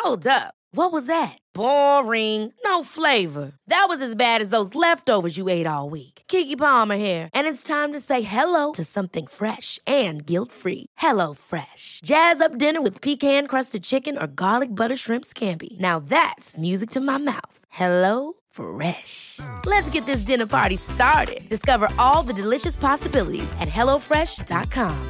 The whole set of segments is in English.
Hold up. What was that? Boring. No flavor. That was as bad as those leftovers you ate all week. Keke Palmer here, and it's time to say hello to something fresh and guilt-free. Hello Fresh. Jazz up dinner with pecan-crusted chicken or garlic butter shrimp scampi. Now that's music to my mouth. Hello Fresh. Let's get this dinner party started. Discover all the delicious possibilities at hellofresh.com.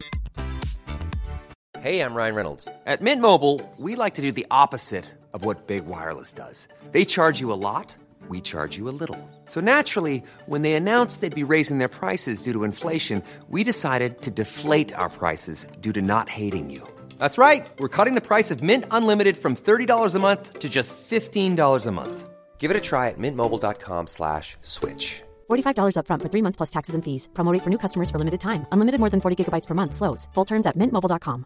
Hey, I'm Ryan Reynolds. At Mint Mobile, we like to do the opposite of what Big Wireless does. They charge you a lot, we charge you a little. So naturally, when they announced they'd be raising their prices due to inflation, we decided to deflate our prices due to not hating you. That's right. We're cutting the price of Mint Unlimited from $30 a month to just $15 a month. Give it a try at mintmobile.com/switch. $45 up front for 3 months plus taxes and fees. Promo rate for new customers for limited time. Unlimited more than 40 gigabytes per month. Slows full terms at mintmobile.com.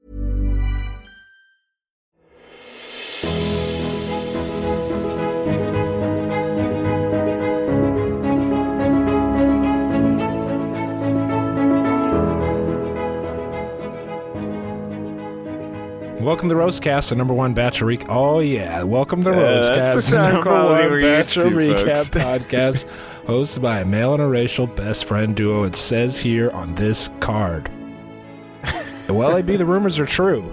Welcome to Roastcast, the number one Bachelor Recap. Oh, yeah. Welcome to Roastcast, the number one Bachelor Recap podcast, hosted by a male and a racial best friend duo. It says here on this card. Well, AB, the rumors are true.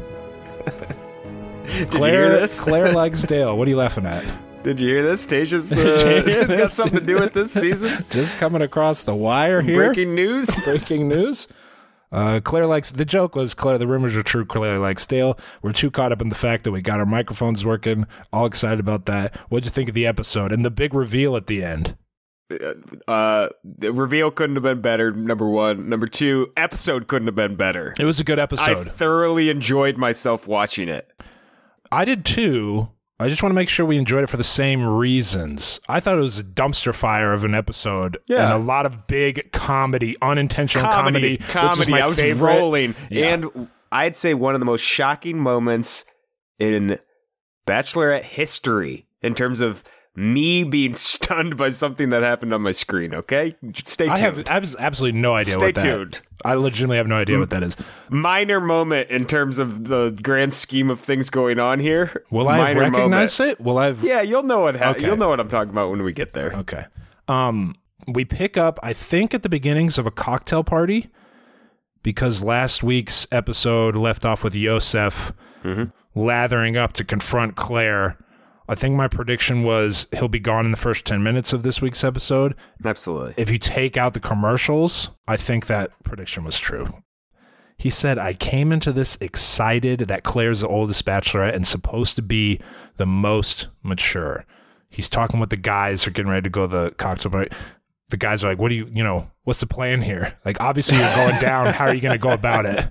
Claire likes Dale. What are you laughing at? Did you hear this? Tasia's got something to do with this season? Just coming across the wire here. Breaking news. Breaking news. Claire likes, the joke was, Claire, the rumors are true, Claire likes Dale. We're too caught up in the fact that we got our microphones working, all excited about that. What'd you think of the episode? And the big reveal at the end. The reveal couldn't have been better, number one. Number two, episode couldn't have been better. It was a good episode. I thoroughly enjoyed myself watching it. I did too. I just want to make sure we enjoyed it for the same reasons. I thought it was a dumpster fire of an episode, and a lot of big comedy, unintentional comedy. Which is my I was favorite. rolling, and I'd say one of the most shocking moments in Bachelorette history in terms of me being stunned by something that happened on my screen. Okay, stay tuned. I have absolutely no idea. Stay what that. tuned. I legitimately have no idea what that is. Minor moment in terms of the grand scheme of things going on here. Will I recognize it? Will I? Yeah, you'll know what Okay. You'll know what I'm talking about when we get there. Okay. We pick up, I think, at the beginnings of a cocktail party, because last week's episode left off with Yosef lathering up to confront Claire. I think my prediction was he'll be gone in the first 10 minutes of this week's episode. Absolutely. If you take out the commercials, I think that prediction was true. He said, I came into this excited that Claire's the oldest bachelorette and supposed to be the most mature. He's talking with the guys who are getting ready to go to the cocktail party. The guys are like, what do you, what's the plan here? Like, obviously you're going down. How are you going to go about it?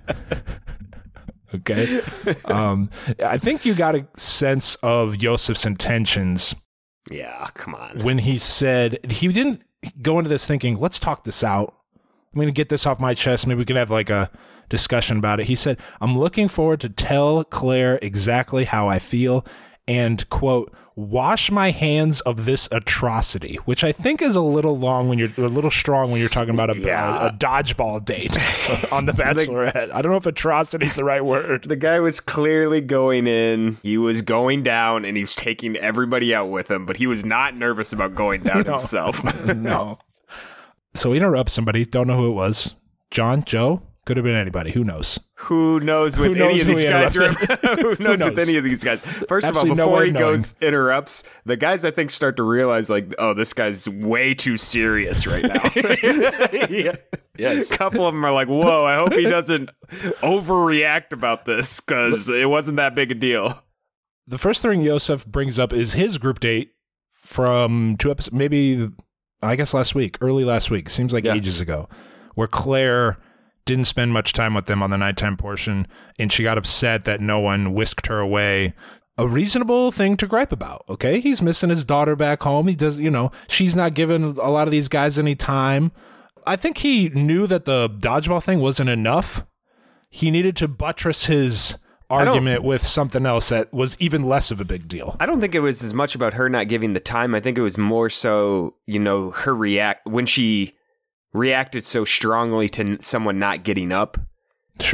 Okay. I think you got a sense of Yosef's intentions. Yeah, come on. When he said, he didn't go into this thinking, let's talk this out. I'm going to get this off my chest. Maybe we can have like a discussion about it. He said, I'm looking forward to tell Claire exactly how I feel and, quote, wash my hands of this atrocity, which I think is a little long when you're a little strong when you're talking about a dodgeball date on The Bachelorette. I don't know if atrocity is the right word. The guy was clearly going in. He was going down, and he was taking everybody out with him, but he was not nervous about going down himself. No. So he interrupts somebody. Don't know who it was. John, Joe? Could have been anybody. Who knows? Who knows with any of these guys? Who knows with any of these guys? First of all, before he interrupts, the guys I think start to realize like, oh, this guy's way too serious right now. Yes. A couple of them are like, whoa, I hope he doesn't overreact about this because it wasn't that big a deal. The first thing Yosef brings up is his group date from 2 episodes, maybe, I guess early last week. Seems like ages ago, where Claire didn't spend much time with them on the nighttime portion, and she got upset that no one whisked her away. A reasonable thing to gripe about, okay? He's missing his daughter back home. He does, she's not giving a lot of these guys any time. I think he knew that the dodgeball thing wasn't enough. He needed to buttress his argument with something else that was even less of a big deal. I don't think it was as much about her not giving the time. I think it was more so, her when she reacted so strongly to someone not getting up. Sure.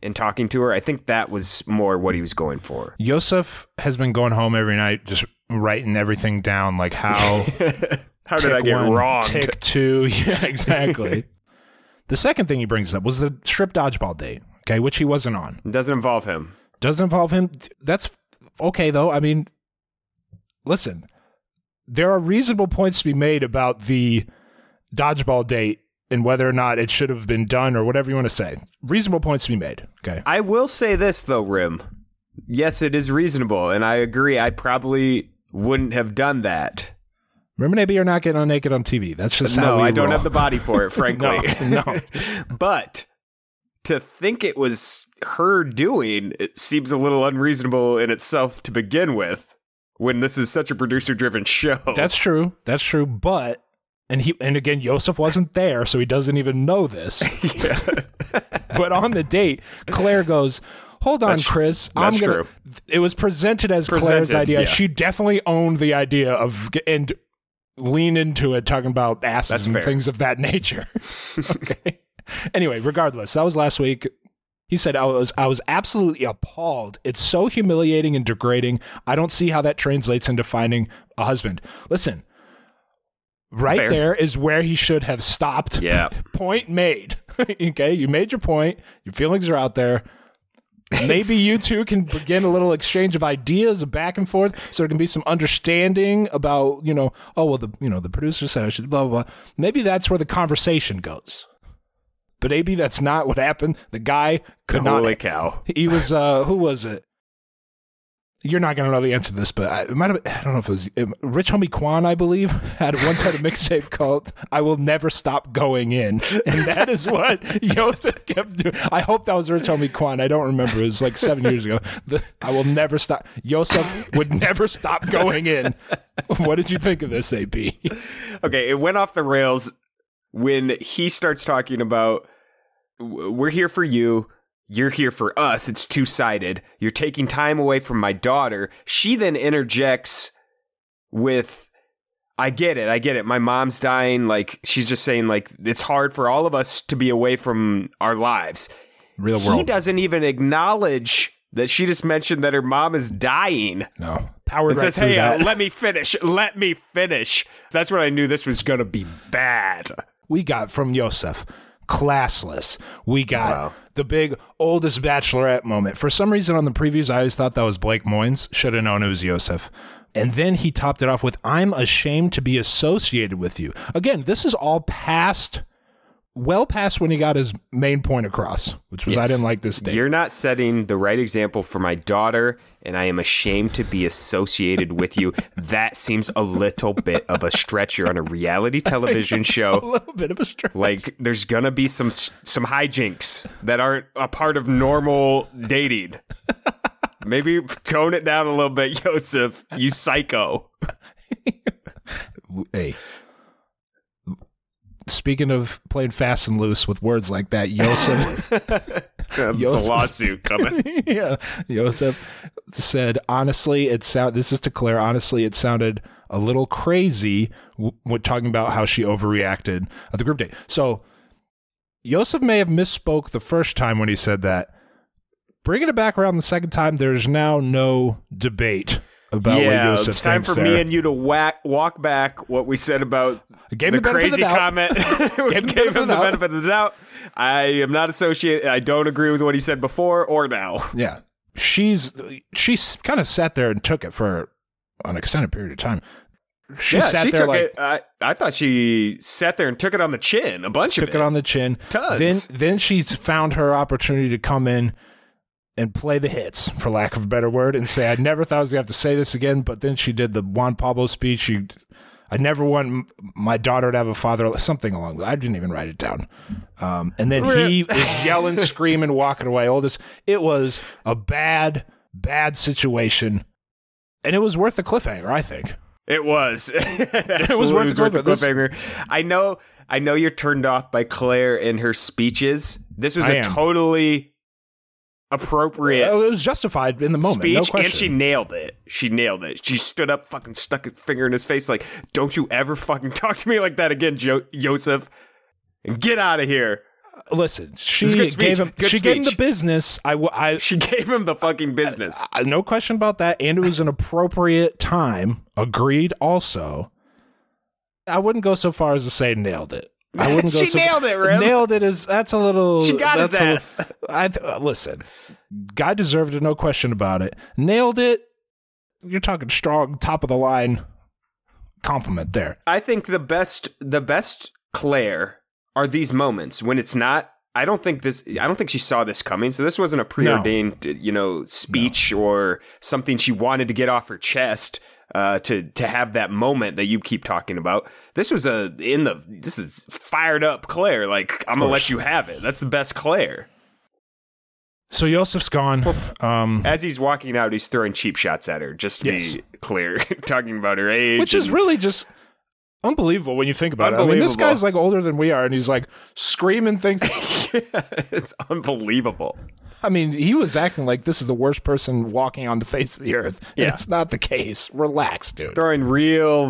and talking to her. I think that was more what he was going for. Yosef has been going home every night just writing everything down, like how how did I get wronged? Tick 2. Yeah, exactly. The second thing he brings up was the strip dodgeball date, okay, which he wasn't on. It doesn't involve him. Doesn't involve him. That's okay, though. I mean, listen, there are reasonable points to be made about the dodgeball date and whether or not it should have been done or whatever you want to say. Reasonable points to be made, okay? I will say this, though, Rim. Yes, it is reasonable, and I agree. I probably wouldn't have done that. Rim and AB are not getting on naked on TV. That's just how we I don't roll. have the body for it, frankly. No. But to think it was her doing, it seems a little unreasonable in itself to begin with, when this is such a producer-driven show. That's true. But and again, Yosef wasn't there, so he doesn't even know this. Yeah. But on the date, Claire goes, "Hold on, Chris. That's true. It was presented as Claire's idea. Yeah. She definitely owned the idea of and lean into it, talking about asses and things of that nature." Okay. Anyway, regardless, that was last week. He said, I was absolutely appalled. It's so humiliating and degrading. I don't see how that translates into finding a husband. Listen, right there is where he should have stopped. Yeah. Point made. Okay, you made your point. Your feelings are out there. Maybe you two can begin a little exchange of ideas back and forth, so there can be some understanding about, the producer said I should blah, blah, blah. Maybe that's where the conversation goes. But AB, that's not what happened. The guy could not. Holy cow. He was, who was it? You're not going to know the answer to this, but it might have been, I don't know if it was Rich Homie Quan, I believe, once had a mixtape called I Will Never Stop Going In. And that is what Yosef kept doing. I hope that was Rich Homie Quan. I don't remember. It was like 7 years ago. I will never stop. Yosef would never stop going in. What did you think of this, AP? Okay, it went off the rails when he starts talking about, we're here for you. You're here for us. It's two-sided. You're taking time away from my daughter. She then interjects with, I get it. My mom's dying. Like, she's just saying, like, it's hard for all of us to be away from our lives. Real world. He doesn't even acknowledge that she just mentioned that her mom is dying. No. Powered right says, hey, let me finish. That's when I knew this was going to be bad. We got from Yosef, classless. We got the big oldest bachelorette moment. For some reason on the previews, I always thought that was Blake Moynes. Should have known it was Yosef. And then he topped it off with, I'm ashamed to be associated with you. Again, this is all well past when he got his main point across, which was, I didn't like this date. You're not setting the right example for my daughter, and I am ashamed to be associated with you. That seems a little bit of a stretch. You're on a reality television show. A little bit of a stretch. Like, there's going to be some hijinks that aren't a part of normal dating. Maybe tone it down a little bit, Yosef. You psycho. Hey. Speaking of playing fast and loose with words like that, Yosef. There's a lawsuit coming. Yeah. Yosef said, honestly, this is to Claire, honestly, it sounded a little crazy when talking about how she overreacted at the group date. So Yosef may have misspoke the first time when he said that. Bringing it back around the second time, there's now no debate about what Yosef thinks. It's time for me and you to walk back what we said about the crazy comment. Gave him the benefit of the doubt. I am not associated. I don't agree with what he said before or now. Yeah. She's kind of sat there and took it for an extended period of time. She took it. I thought she sat there and took it on the chin. A bunch of it. Took it on the chin. Tons. Then she's found her opportunity to come in and play the hits, for lack of a better word, and say, I never thought I was going to have to say this again, but then she did the Juan Pablo speech. I never want my daughter to have a father, something along that. I didn't even write it down. And then he is yelling, screaming, walking away. It was a bad situation, and it was worth the cliffhanger, I think. It was. It was worth the cliffhanger. I know you're turned off by Claire and her speeches. This was totally appropriate. It was justified in the moment. Speech, no question. And she nailed it. She stood up, fucking stuck a finger in his face like, don't you ever fucking talk to me like that again, Yosef. And get out of here. Listen, she gave him the business. She gave him the fucking business. No question about that. And it was an appropriate time. Agreed. Also, I wouldn't go so far as to say nailed it. I wouldn't go. Nailed it, Rim. Nailed it that's a little. She got his ass. Listen, guy deserved it. No question about it. Nailed it. You're talking strong, top of the line compliment there. I think the best Claire are these moments when it's not. I don't think she saw this coming. So this wasn't a preordained, speech or something she wanted to get off her chest. To have that moment that you keep talking about. This was this is fired up Claire. Like, I'm gonna let you have it. That's the best Claire. So Yosef's gone. As he's walking out, he's throwing cheap shots at her, just to be clear, talking about her age. Which is really just unbelievable when you think about it. I mean, this guy's like older than we are, and he's like screaming things. Yeah, it's unbelievable. I mean, he was acting like this is the worst person walking on the face of the earth. Yeah. It's not the case. Relax, dude. Throwing real,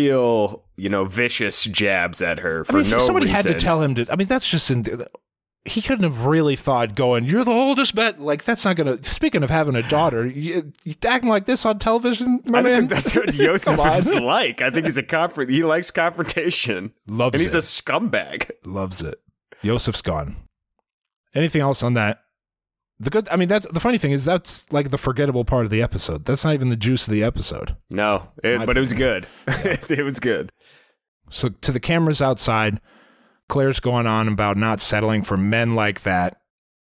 vicious jabs at her for no reason. Somebody had to tell him to. I mean, that's just. He couldn't have really thought going, you're the oldest bet. Like, that's not going to. Speaking of having a daughter, you acting like this on television, my man? Think that's what Yosef is like. I think he's he likes confrontation. Loves it. And he's a scumbag. Loves it. Yosef's gone. Anything else on that? That's the funny thing is that's like the forgettable part of the episode. That's not even the juice of the episode. No, but it was good. It was good. So to the cameras outside, Claire's going on about not settling for men like that.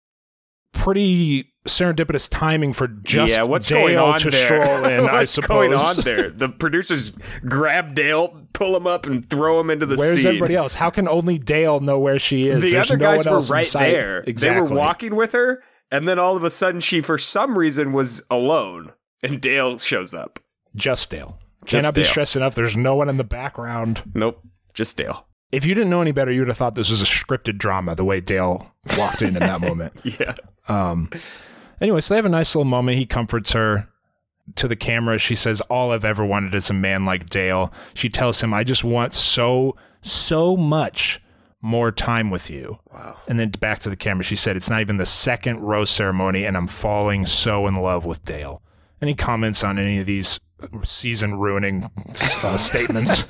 Pretty serendipitous timing for just what's Dale going on to there? Stroll in, I suppose. What's going on there? The producers grab Dale, pull him up, and throw him into the Where's scene. everybody else? How can only Dale know where she is? The other guys were right there. Exactly. They were walking with her, and then all of a sudden she, for some reason, was alone, and Dale shows up. Just Dale. Cannot be stressed enough. There's no one in the background. Nope. Just Dale. If you didn't know any better, you would have thought this was a scripted drama, the way Dale walked in that moment. Yeah. Anyway, so they have a nice little moment. He comforts her. To the camera, she says, all I've ever wanted is a man like Dale. She tells him, I just want so much more time with you. Wow. And then back to the camera, she said, it's not even the second rose ceremony, and I'm falling so in love with Dale. Any comments on any of these season-ruining statements?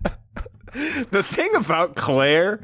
The thing about Claire,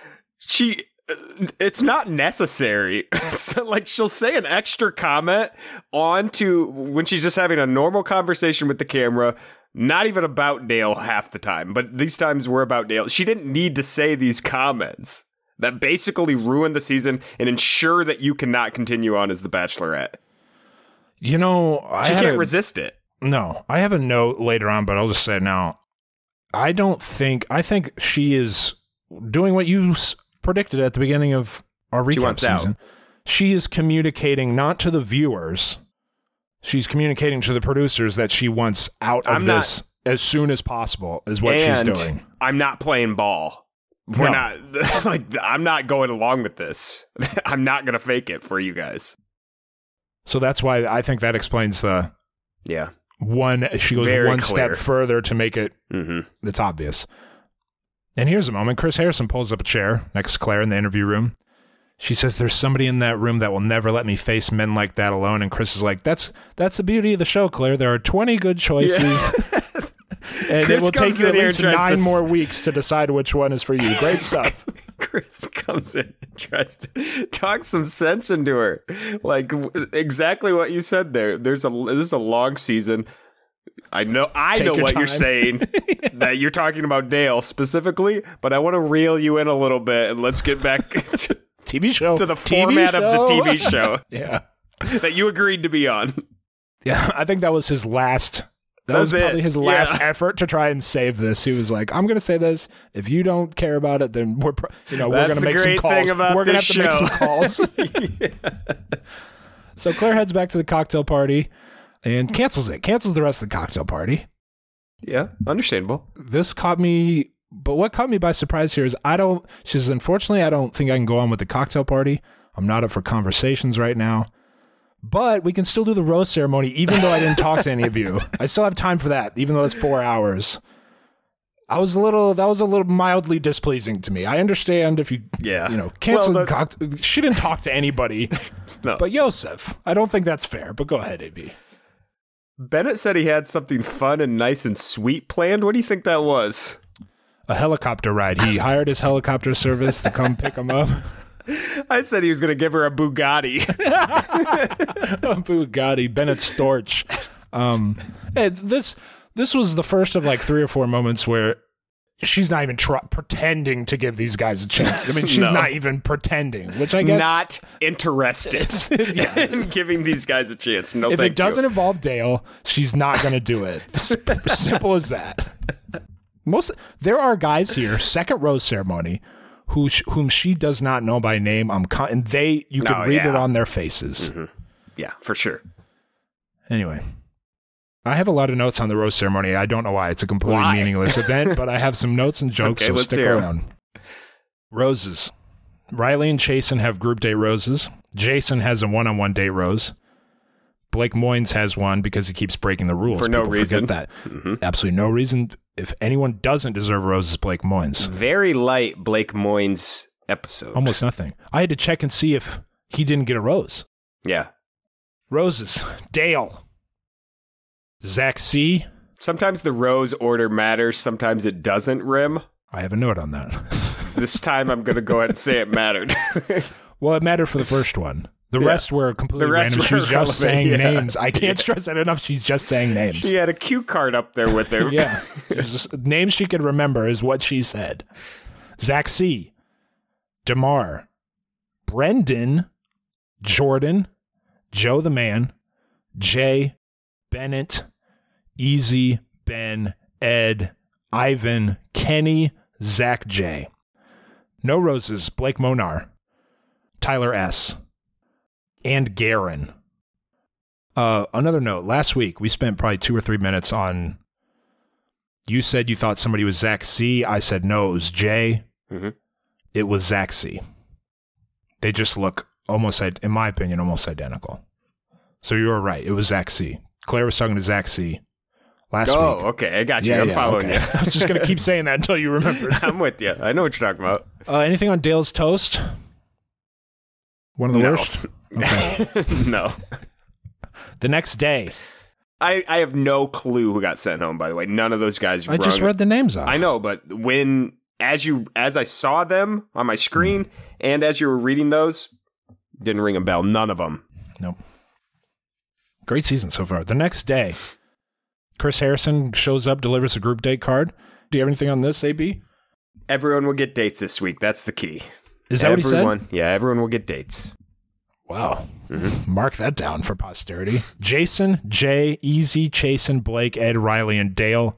it's not necessary. So, like, she'll say an extra comment when she's just having a normal conversation with the camera, not even about Dale half the time, but these times were about Dale. She didn't need to say these comments that basically ruin the season and ensure that you cannot continue on as the Bachelorette. She can't resist it. No, I have a note later on, but I'll just say it now. I think she is doing what you predicted at the beginning of our recap season. She is communicating not to the viewers. She's communicating to the producers that she wants out of this as soon as possible is what she's doing. I'm not playing ball. I'm not going along with this. I'm not going to fake it for you guys. So that's why I think that explains the... Yeah. She goes Very one clear. step further to make it it's obvious. And here's a moment. Chris Harrison pulls up a chair next to Claire in the interview room. She says, there's somebody in that room that will never let me face men like that alone. And Chris is like, that's the beauty of the show, Claire. There are 20 good choices. Yeah. And Chris it will take you at least 9 more to... weeks to decide which one is for you. Great stuff. Chris comes in and tries to talk some sense into her. Like, exactly what you said there. This is a long season. I know what you're saying, that you're talking about Dale specifically, but I want to reel you in a little bit and let's get back to TV show to the format of the TV show. Yeah. That you agreed to be on. Yeah, I think that was his last. That was probably his last effort to try and save this. He was like, "I'm going to say this. If you don't care about it, then we're going to make some calls. We're going to have to make some calls." So Claire heads back to the cocktail party and cancels the rest of the cocktail party. Yeah, understandable. This caught me, but what caught me by surprise here is she says, unfortunately, I don't think I can go on with the cocktail party. I'm not up for conversations right now. But we can still do the rose ceremony, even though I didn't talk to any of you. I still have time for that, even though it's 4 hours. that was a little mildly displeasing to me. I understand if you cancel. She didn't talk to anybody. No. But Yosef, I don't think that's fair. But go ahead, AB. Bennett said he had something fun and nice and sweet planned. What do you think that was? A helicopter ride. He hired his helicopter service to come pick him up. I said he was going to give her a Bugatti. A Bugatti. Bennett Storch. This was the first of like 3 or 4 moments where she's not even pretending to give these guys a chance. I mean, she's not even pretending, which I guess... Not interested in giving these guys a chance. No, if it doesn't involve Dale, she's not going to do it. Simple as that. There are guys here, second rose ceremony, whom she does not know by name. You can read it on their faces. Mm-hmm. Yeah, for sure. Anyway. I have a lot of notes on the rose ceremony. I don't know why. It's a completely meaningless event, but I have some notes and jokes, so stick around. Roses. Riley and Chasen have group date roses. Jason has a one-on-one date rose. Blake Moynes has one because he keeps breaking the rules. For no reason. Forget that. Absolutely no reason. If anyone doesn't deserve a rose, it's Blake Moynes. Very light Blake Moynes episode. Almost nothing. I had to check and see if he didn't get a rose. Yeah. Roses. Dale. Zach C. Sometimes the rose order matters. Sometimes it doesn't, Rim. I have a note on that. This time I'm going to go ahead and say it mattered. Well, it mattered for the first one. The rest were completely random. She was just saying names. I can't stress that enough. She's just saying names. She had a cue card up there with her. Yeah. Names she could remember is what she said. Zach C. DeMar. Brendan. Jordan. Joe the Man. Jay. Bennett. Easy, Ben, Ed, Ivan, Kenny, Zach J. No roses, Blake Monar, Tyler S. And Garen. Another note, last week we spent probably 2 or 3 minutes on, you said you thought somebody was Zach C. I said no, it was J. Mm-hmm. It was Zach C. They just look almost, in my opinion, almost identical. So you were right, it was Zach C. Claire was talking to Zach C. last week. Oh, okay. I got you. I'm following you. I was just going to keep saying that until you remembered. I'm with you. I know what you're talking about. Anything on Dale's toast? One of the worst? Okay. No. The next day. I have no clue who got sent home, by the way. None of those guys I just read the names off. I know, but as I saw them on my screen and as you were reading those, didn't ring a bell. None of them. Nope. Great season so far. The next day, Chris Harrison shows up, delivers a group date card. Do you have anything on this, AB? Everyone will get dates this week. That's the key. Is that what he said? Yeah, everyone will get dates. Wow. Mm-hmm. Mark that down for posterity. Jason, Jay, Easy, Chasen, Blake, Ed, Riley, and Dale.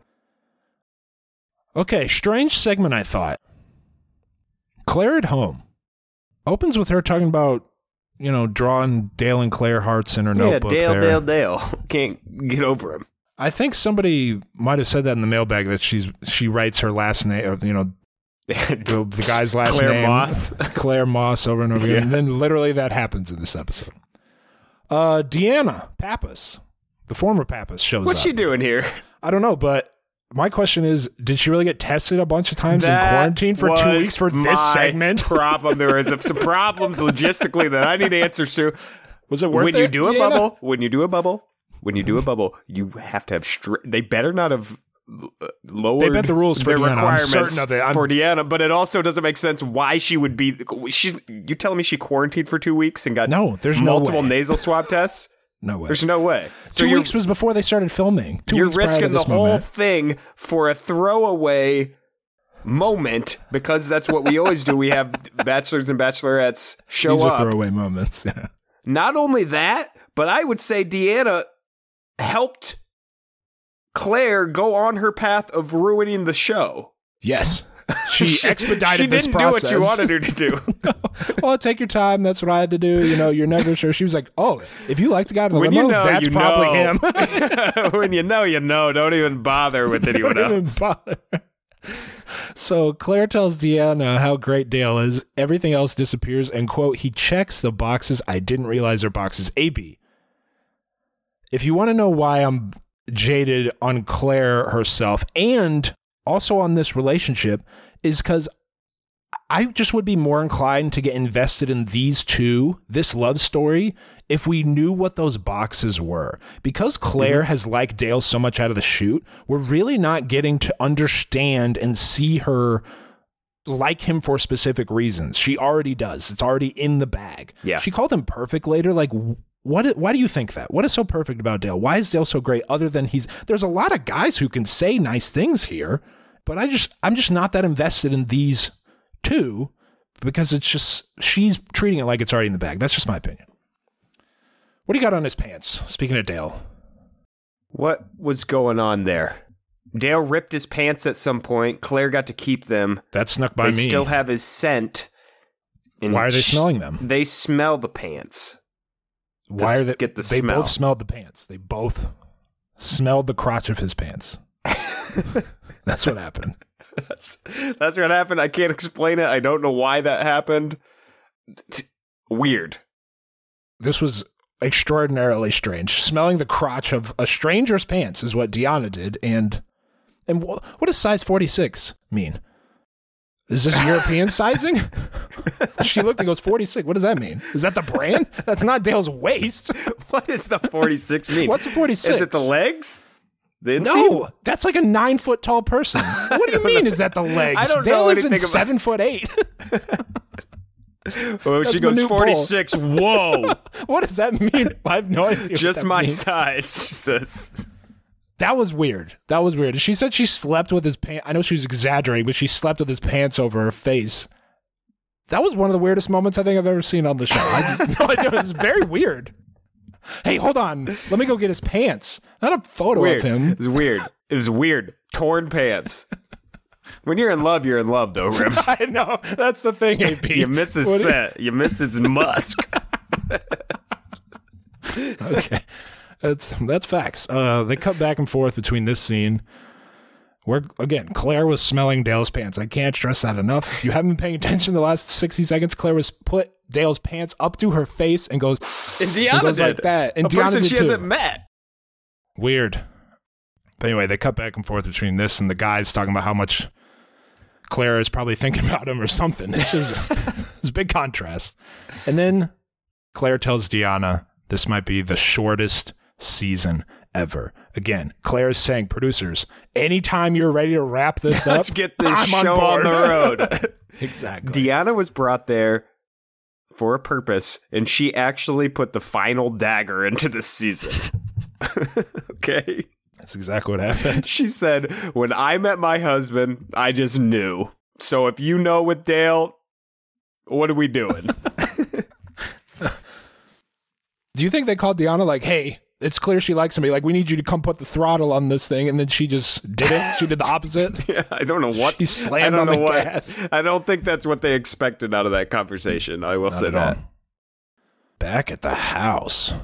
Okay, strange segment, I thought. Claire at home. Opens with her talking about, drawing Dale and Claire hearts in her notebook. Yeah, Dale. Can't get over him. I think somebody might have said that in the mailbag that she writes her last name, the guy's last Claire name. Moss. Claire Moss over and over again. And then literally that happens in this episode. Deanna Pappas, the former Pappas, shows up. What's she doing here? I don't know, but my question is, did she really get tested a bunch of times in quarantine for 2 weeks for this segment? Problem. There was some problems logistically that I need answers to. Was it worth it? When you do a bubble, you have to have they better not have lowered they bent the rules for Deanna. Requirements I'm certain of it. for Deanna, but it also doesn't make sense why she would be. You telling me she quarantined for 2 weeks and got there's multiple no way. nasal swab tests? No way. There's no way. So 2 weeks was before they started filming. You're risking the whole thing for a throwaway moment because that's what we always do. We have bachelors and bachelorettes show These up. Are throwaway moments. Yeah. Not only that, but I would say Deanna helped Claire go on her path of ruining the show. Yes. She expedited this process. She didn't do what you wanted her to do. No. Well, take your time. That's what I had to do. You're never sure. She was like, oh, if you like the guy in the limo, that's probably him. When you know. Don't even bother with anyone else. So Claire tells Deanna how great Dale is. Everything else disappears. And, quote, he checks the boxes. I didn't realize they're boxes. AB. If you want to know why I'm jaded on Claire herself and also on this relationship is because I just would be more inclined to get invested in these two, this love story, if we knew what those boxes were. Because Claire has liked Dale so much out of the chute, we're really not getting to understand and see her like him for specific reasons. She already does. It's already in the bag. Yeah. She called him perfect later. Like, why do you think that? What is so perfect about Dale? Why is Dale so great other than there's a lot of guys who can say nice things here, but I'm just not that invested in these two because it's just, she's treating it like it's already in the bag. That's just my opinion. What do you got on his pants? Speaking of Dale. What was going on there? Dale ripped his pants at some point. Claire got to keep them. That snuck by me. They still have his scent. Why are they smelling them? They smell the pants. Why are they? Get the they smell. Both smelled the pants. They both smelled the crotch of his pants. That's what happened. That's what happened. I can't explain it. I don't know why that happened. It's weird. This was extraordinarily strange. Smelling the crotch of a stranger's pants is what Deanna did. And what does size 46 mean? Is this European sizing? She looked and goes, 46. What does that mean? Is that the brand? That's not Dale's waist. What does the 46 mean? What's a 46? Is it the legs? No, that's like a 9 foot tall person. What do you mean? Is that the legs? I don't Dale know is anything in 7'8". Oh, she goes 46. Whoa. What does that mean? I have no idea. Just my means. size. She says. That was weird. She said she slept with his pants. I know she was exaggerating, but she slept with his pants over her face. That was one of the weirdest moments I think I've ever seen on the show. It was very weird. Hey, hold on. Let me go get his pants. Not a photo of him. It was weird. Torn pants. When you're in love, though, Rim. I know. That's the thing, AP. You miss his scent. You miss its musk. Okay. That's facts. They cut back and forth between this scene where, again, Claire was smelling Dale's pants. I can't stress that enough. If you haven't been paying attention the last 60 seconds, Claire was put Dale's pants up to her face and goes, and Deanna goes did. like that. And a Deanna person did she too. hasn't met. Weird. But anyway, they cut back and forth between this and the guys talking about how much Claire is probably thinking about him or something. It's a big contrast. And then Claire tells Deanna this might be the shortest season ever. Again, Claire is saying, producers, anytime you're ready to wrap this up, let's get this show on the road. Exactly. Deanna was brought there for a purpose, and she actually put the final dagger into this season. Okay? That's exactly what happened. She said, when I met my husband, I just knew. So if you know with Dale, what are we doing? Do you think they called Deanna like, hey, it's clear she likes somebody. Like, we need you to come put the throttle on this thing. And then she just did it. She did the opposite. Yeah, I don't know what. She slammed on the gas. I don't think that's what they expected out of that conversation. I will say that. All. Back at the house.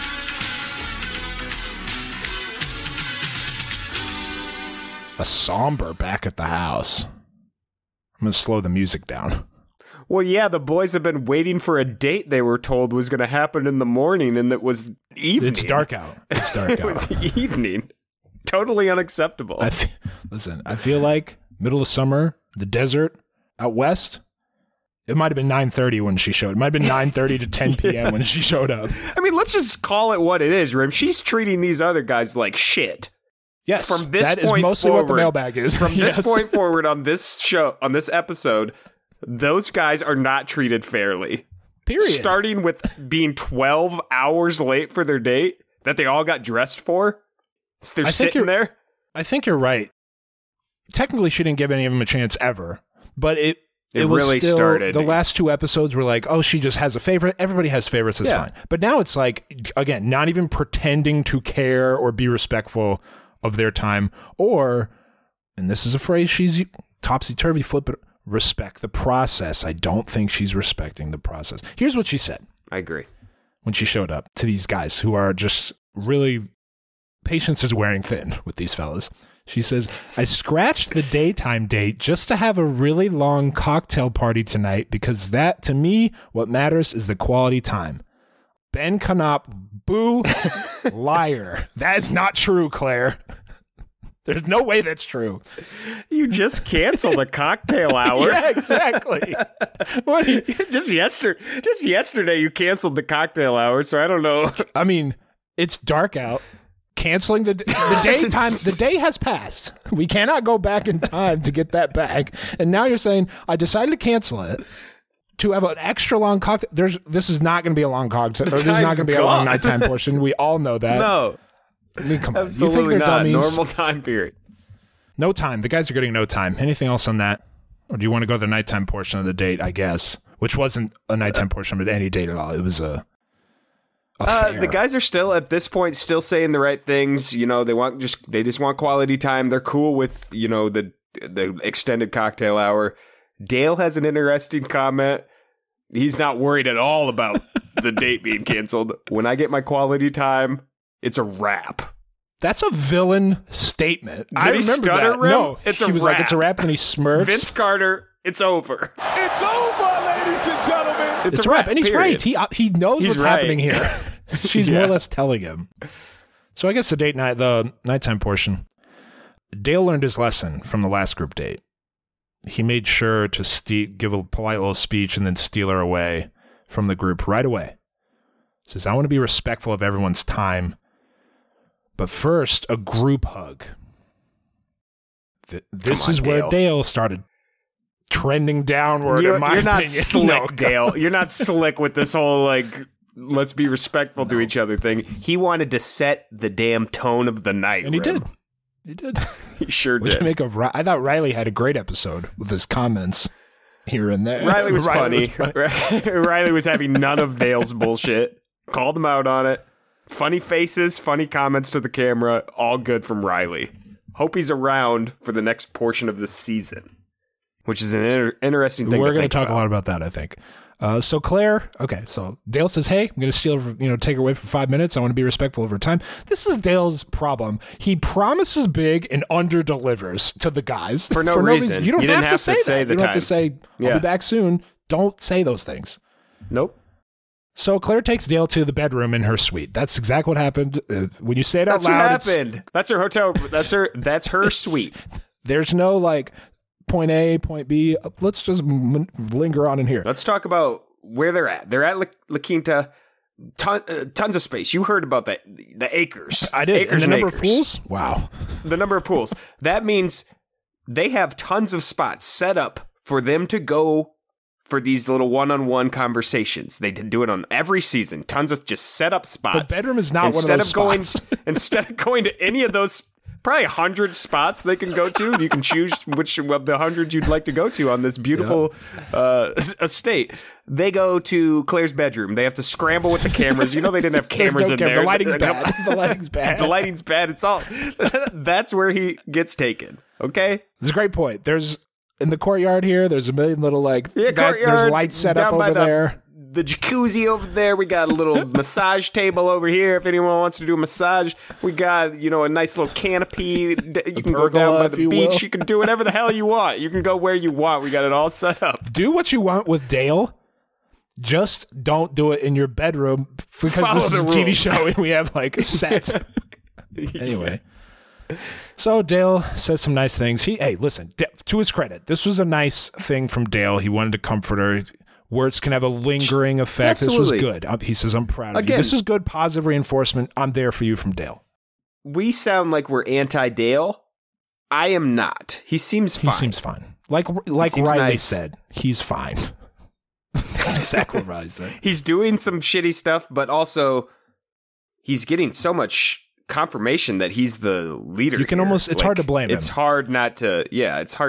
A somber back at the house. I'm going to slow the music down. Well, yeah, the boys have been waiting for a date they were told was going to happen in the morning, and it was evening. It's dark out. It was evening. Totally unacceptable. Listen, I feel like middle of summer, the desert, out west, it might have been 9:30 when she showed. It might have been 9:30 to 10 p.m. when she showed up. I mean, let's just call it what it is, Rim. She's treating these other guys like shit. Yes, from this that point is mostly forward, what the mailbag is. From this point forward on this show, on this episode, those guys are not treated fairly. Period. Starting with being 12 hours late for their date that they all got dressed for. So they're sitting there. I think you're right. Technically, she didn't give any of them a chance ever, but it was really still, started. The last two episodes were like, oh, she just has a favorite. Everybody has favorites. It's fine. But now it's like, again, not even pretending to care or be respectful of their time, or, and this is a phrase she's topsy-turvy, flip it, respect the process. I don't think she's respecting the process. Here's what she said. I agree. When she showed up to these guys who are just really, patience is wearing thin with these fellas. She says, I scratched the daytime date just to have a really long cocktail party tonight because that, to me, what matters is the quality time. Ben Canop, boo, liar. That is not true, Claire. There's no way that's true. You just canceled a cocktail hour. Yeah, exactly. Just yesterday you canceled the cocktail hour, so I don't know. I mean, it's dark out. Canceling the daytime. The day has passed. We cannot go back in time to get that back. And now you're saying, I decided to cancel it to have an extra long cocktail. This is not going to be a long cocktail. This is not going to be a long nighttime portion. We all know that. No. I mean, come on. Absolutely you think they're not. Dummies? Normal time period. No time. The guys are getting no time. Anything else on that? Or do you want to go to the nighttime portion of the date, I guess? Which wasn't a nighttime portion of any date at all. It was a the guys are still, at this point, still saying the right things. You know, they just want quality time. They're cool with, you know, the extended cocktail hour. Dale has an interesting comment. He's not worried at all about the date being canceled. When I get my quality time, it's a wrap. That's a villain statement. Did I remember that. Rim? No, he was like, it's a wrap, and he smirks. Vince Carter, it's over. It's over, ladies and gentlemen. It's a wrap, and he's right. He knows what's happening here. She's more or less telling him. So I guess the nighttime portion. Dale learned his lesson from the last group date. He made sure to give a polite little speech and then steal her away from the group right away. He says, I want to be respectful of everyone's time. But first, a group hug. This is where Dale started trending downward. You're not slick, Dale. You're not slick with this whole, like, let's be respectful to each other thing. He wanted to set the damn tone of the night. And he did. He did. He sure did. What you make of I thought Riley had a great episode with his comments here and there. Riley was funny. Riley was having none of Dale's bullshit. Called him out on it. Funny faces, funny comments to the camera. All good from Riley. Hope he's around for the next portion of the season, which is an interesting thing. We're going to talk a lot about that, I think. So Claire, okay, so Dale says, hey, I'm going to steal her, take her away for 5 minutes. I want to be respectful of her time. This is Dale's problem. He promises big and under-delivers to the guys. For no reason. You don't have to say that. You don't have to say, I'll be back soon. Don't say those things. Nope. So Claire takes Dale to the bedroom in her suite. That's exactly what happened. When you say it out loud. That's what happened. That's her hotel. That's her suite. There's no, like, point A, point B. Let's just linger on in here. Let's talk about where they're at. They're at La Quinta. Tons of space. You heard about that. The acres. I did. Acres and the number acres. of pools? Wow. The number of pools. That means they have tons of spots set up for them to go for these little one-on-one conversations. They do it on every season. Tons of just set up spots. The bedroom is not one of those spots. Instead of going to any of those, probably 100 spots they can go to. You can choose which of the 100 you'd like to go to on this beautiful estate. They go to Claire's bedroom. They have to scramble with the cameras. You know they didn't have cameras in there. The lighting's bad. The lighting's bad. The lighting's bad. It's all. That's where he gets taken. Okay? This is a great point. There's in the courtyard here, there's a million little there's lights set up over there. The jacuzzi over there. We got a little massage table over here. If anyone wants to do a massage, we got, a nice little canopy. You can go down by the beach. You can do whatever the hell you want. You can go where you want. We got it all set up. Do what you want with Dale. Just don't do it in your bedroom because this is a TV show and we have sex. Anyway. So Dale says some nice things. Hey, listen, to his credit, this was a nice thing from Dale. He wanted to comfort her. Words can have a lingering effect. Absolutely. This was good. He says, I'm proud of you. This is good, positive reinforcement. I'm there for you from Dale. We sound like we're anti-Dale. I am not. He seems fine. He seems fine. Like Riley said, he's fine. That's exactly what Riley said. He's doing some shitty stuff, but also he's getting so much confirmation that he's the leader. You can almost, it's hard to blame him. It's hard not to be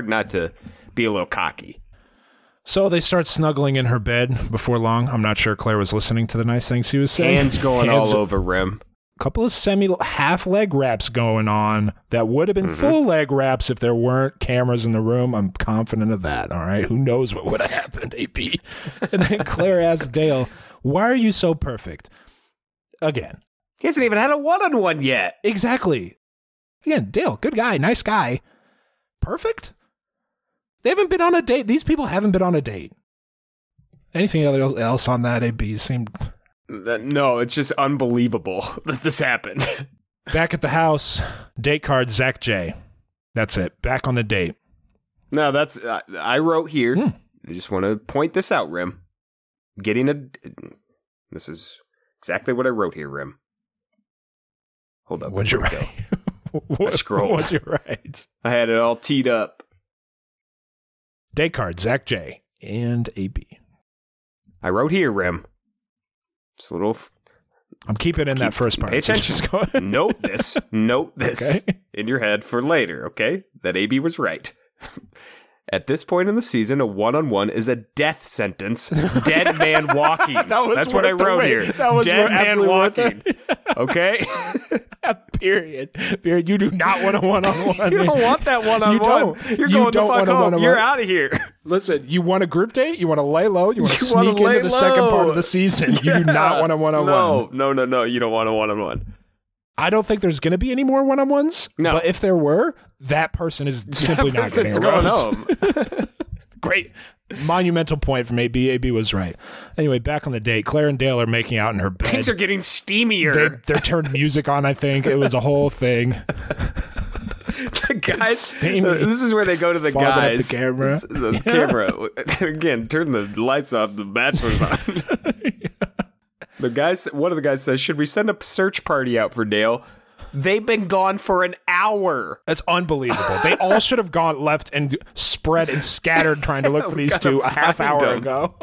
a little cocky. So they start snuggling in her bed before long. I'm not sure Claire was listening to the nice things he was saying. Hands going all over Rim. A couple of half leg wraps going on that would have been full leg wraps if there weren't cameras in the room. I'm confident of that. All right. Who knows what would have happened, AP? And then Claire asks Dale, why are you so perfect? Again. He hasn't even had a one-on-one yet. Exactly. Again, Dale, good guy, nice guy. Perfect? They haven't been on a date. These people haven't been on a date. Anything else on that, AB? Seemed... No, it's just unbelievable that this happened. Back at the house, date card, Zach J. That's it. Back on the date. No, that's, I wrote here. I just want to point this out, Rim. This is exactly what I wrote here, Rim. Hold up. What'd you write? I scrolled. What'd you write? I had it all teed up. Date card, Zach J. and AB. I wrote here, Rim. It's a little... I'm keeping in that first part. Pay attention. Note this okay. In your head for later, okay? That AB was right. At this point in the season, a one-on-one is a death sentence. Dead man walking. That's what I wrote here. Dead man walking. Okay? Period. You do not want a one-on-one. You don't want that one-on-one. You don't. You're going the fuck home. You're out of here. Listen, you want a group date? You want to lay low? You want to sneak into the second part of the season? Yeah. You do not want a one-on-one. No. You don't want a one-on-one. I don't think there's going to be any more one-on-ones. No. But if there were, that person is simply not going to going home. Great. Monumental point from AB. AB was right. Anyway, back on the date. Claire and Dale are making out in her bed. Things are getting steamier. They turned music on, I think. It was a whole thing. The guys, this is where they go to the guys. The camera. The camera. Again, turn the lights off. The bachelor's on. The guys. One of the guys says, "Should we send a search party out for Dale?" They've been gone for an hour. That's unbelievable. They all should have gone left and spread and scattered trying to look for these two a half hour ago.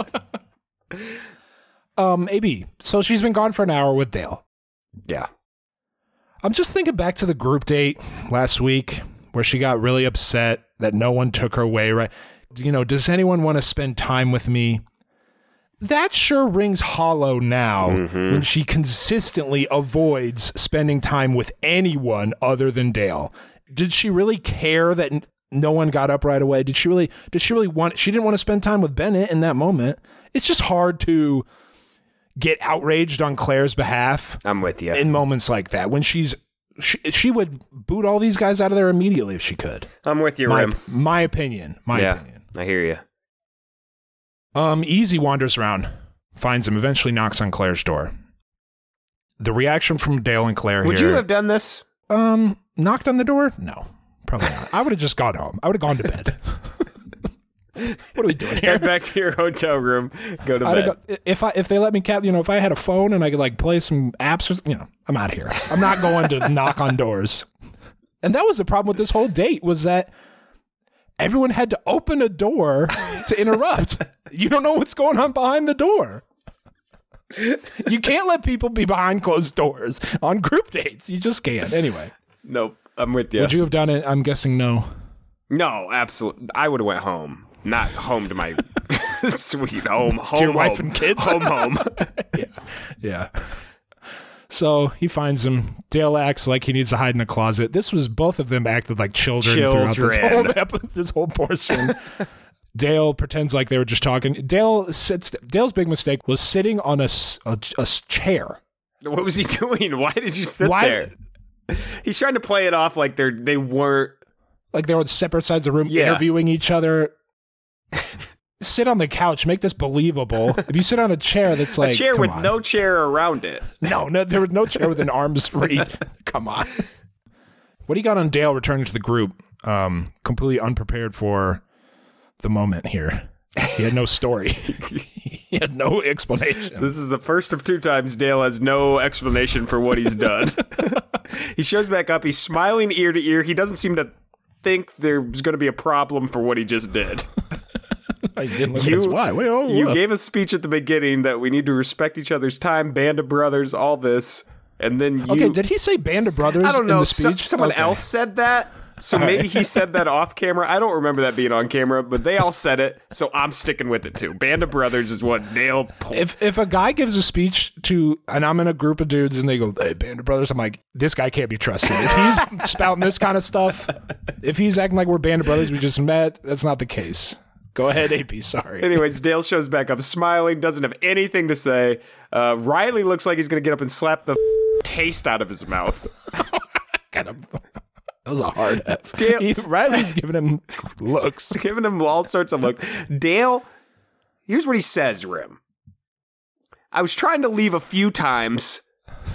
AB. So she's been gone for an hour with Dale. Yeah. I'm just thinking back to the group date last week where she got really upset that no one took her way, right? You know, does anyone want to spend time with me? That sure rings hollow now when she consistently avoids spending time with anyone other than Dale. Did she really care that no one got up right away? Did she really want, she didn't want to spend time with Bennett in that moment. It's just hard to get outraged on Claire's behalf. I'm with you. In moments like that, when she would boot all these guys out of there immediately if she could. I'm with you, Rim. My opinion. My opinion. I hear you. Easy wanders around, finds him, eventually knocks on Claire's door. The reaction from Dale and Claire Would you have done this? Knocked on the door? No, probably not. I would have just gone home. I would have gone to bed. What are we doing here? Head back to your hotel room. Go to bed. If they let me, if I had a phone and I could like play some apps, I'm out of here. I'm not going to knock on doors. And that was the problem with this whole date, was that everyone had to open a door to interrupt. You don't know what's going on behind the door. You can't let people be behind closed doors on group dates. You just can't. Anyway. Nope. I'm with you. Would you have done it? I'm guessing no. No, absolutely. I would have went home. Not home to my sweet home. To your wife and kids? Home. Yeah. So he finds him. Dale acts like he needs to hide in a closet. Both of them acted like children. Throughout this whole portion. Dale pretends like they were just talking. Dale's big mistake was sitting on a chair. What was he doing? Why did you sit there? He's trying to play it off like they weren't. Like they were on separate sides of the room interviewing each other. Sit on the couch. Make this believable. If you sit on a chair that's like... A chair with no chair around it. No, there was no chair within arm's reach. Come on. What do you got on Dale returning to the group? Completely unprepared for the moment here. He had no story. He had no explanation. This is the first of two times Dale has no explanation for what he's done. He shows back up. He's smiling ear to ear. He doesn't seem to think there's going to be a problem for what he just did. You gave a speech at the beginning that we need to respect each other's time, band of brothers, all this, and then you... Okay, did he say band of brothers? I don't know. In the speech? Someone else said that, so maybe he said that off camera. I don't remember that being on camera, but they all said it, so I'm sticking with it too. Band of brothers is what Dale pulled. If a guy gives a speech and I'm in a group of dudes and they go, "Hey, band of brothers," I'm like, this guy can't be trusted. If he's spouting this kind of stuff, if he's acting like we're band of brothers, we just met, that's not the case. Go ahead, AP. Sorry. Anyways, Dale shows back up smiling, doesn't have anything to say. Riley looks like he's going to get up and slap the taste out of his mouth. That was a hard F. Riley's giving him looks. Giving him all sorts of looks. Dale, here's what he says, Rim. I was trying to leave a few times,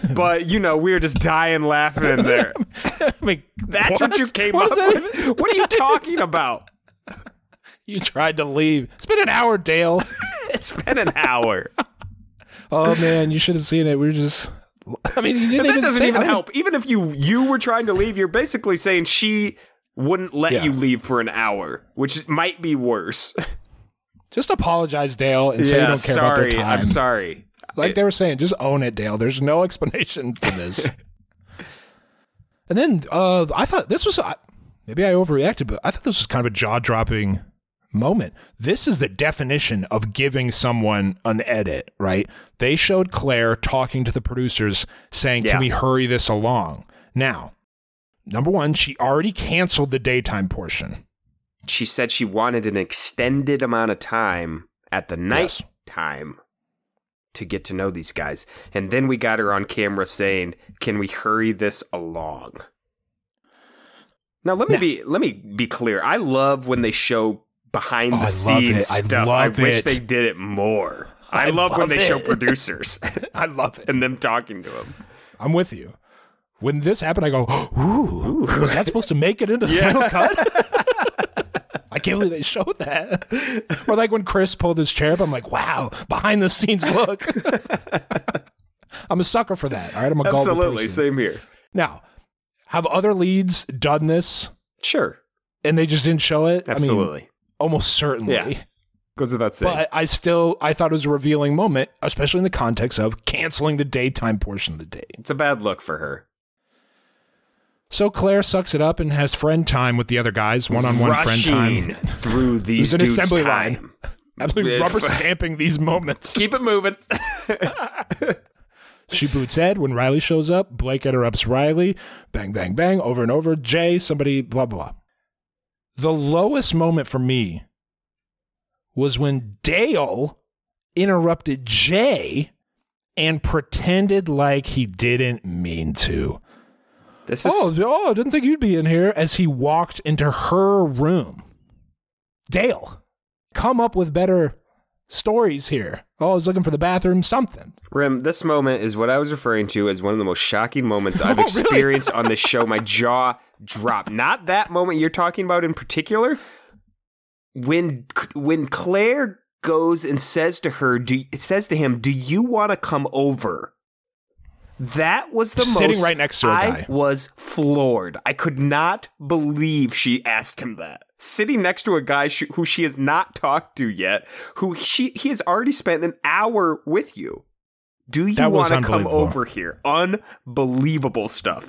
But, we were just dying laughing in there. I mean, that's what you came up with? What are you talking about? You tried to leave. It's been an hour, Dale. It's been an hour. Oh, man, you should have seen it. We were just... I mean, you didn't that doesn't even help. Even if you were trying to leave, you're basically saying she wouldn't let you leave for an hour, which might be worse. Just apologize, Dale, and say you don't care about their time. I'm sorry. Like they were saying, just own it, Dale. There's no explanation for this. And then I thought this was... maybe I overreacted, but I thought this was kind of a jaw-dropping moment. This is the definition of giving someone an edit, right? They showed Claire talking to the producers saying, can we hurry this along? Now, number one, she already canceled the daytime portion. She said she wanted an extended amount of time at the night time to get to know these guys. And then we got her on camera saying, can we hurry this along? Now, let me be clear. I love when they show behind the scenes stuff. I wish they did it more. I love when they show producers. I love it. And them talking to them. I'm with you. When this happened, I go, ooh, was that supposed to make it into the final cut? I can't believe they showed that. Or like when Chris pulled his chair up, I'm like, wow, behind the scenes look. I'm a sucker for that. All right, I'm a gullible person. Absolutely, same here. Now, have other leads done this? Sure. And they just didn't show it? Absolutely. I mean, almost certainly. Yeah. Goes without saying. But I thought it was a revealing moment, especially in the context of canceling the daytime portion of the date. It's a bad look for her. So Claire sucks it up and has friend time with the other guys, one-on-one friend time. Through these dudes' assembly time. Line. Absolutely rubber stamping these moments. Keep it moving. She boots Ed when Riley shows up. Blake interrupts Riley. Bang, bang, bang, over and over. Jay, somebody, blah, blah, blah. The lowest moment for me was when Dale interrupted Jay and pretended like he didn't mean to. I didn't think you'd be in here, as he walked into her room. Dale, come up with better stories here. Oh, I was looking for the bathroom, something. Rim, this moment is what I was referring to as one of the most shocking moments I've experienced on this show. My jaw dropped. Not that moment you're talking about in particular. When Claire goes and says to him, do you want to come over? That was the sitting right next to a guy. I was floored. I could not believe she asked him that. Sitting next to a guy who she has not talked to yet, he has already spent an hour with you. Do you want to come over here? Unbelievable stuff.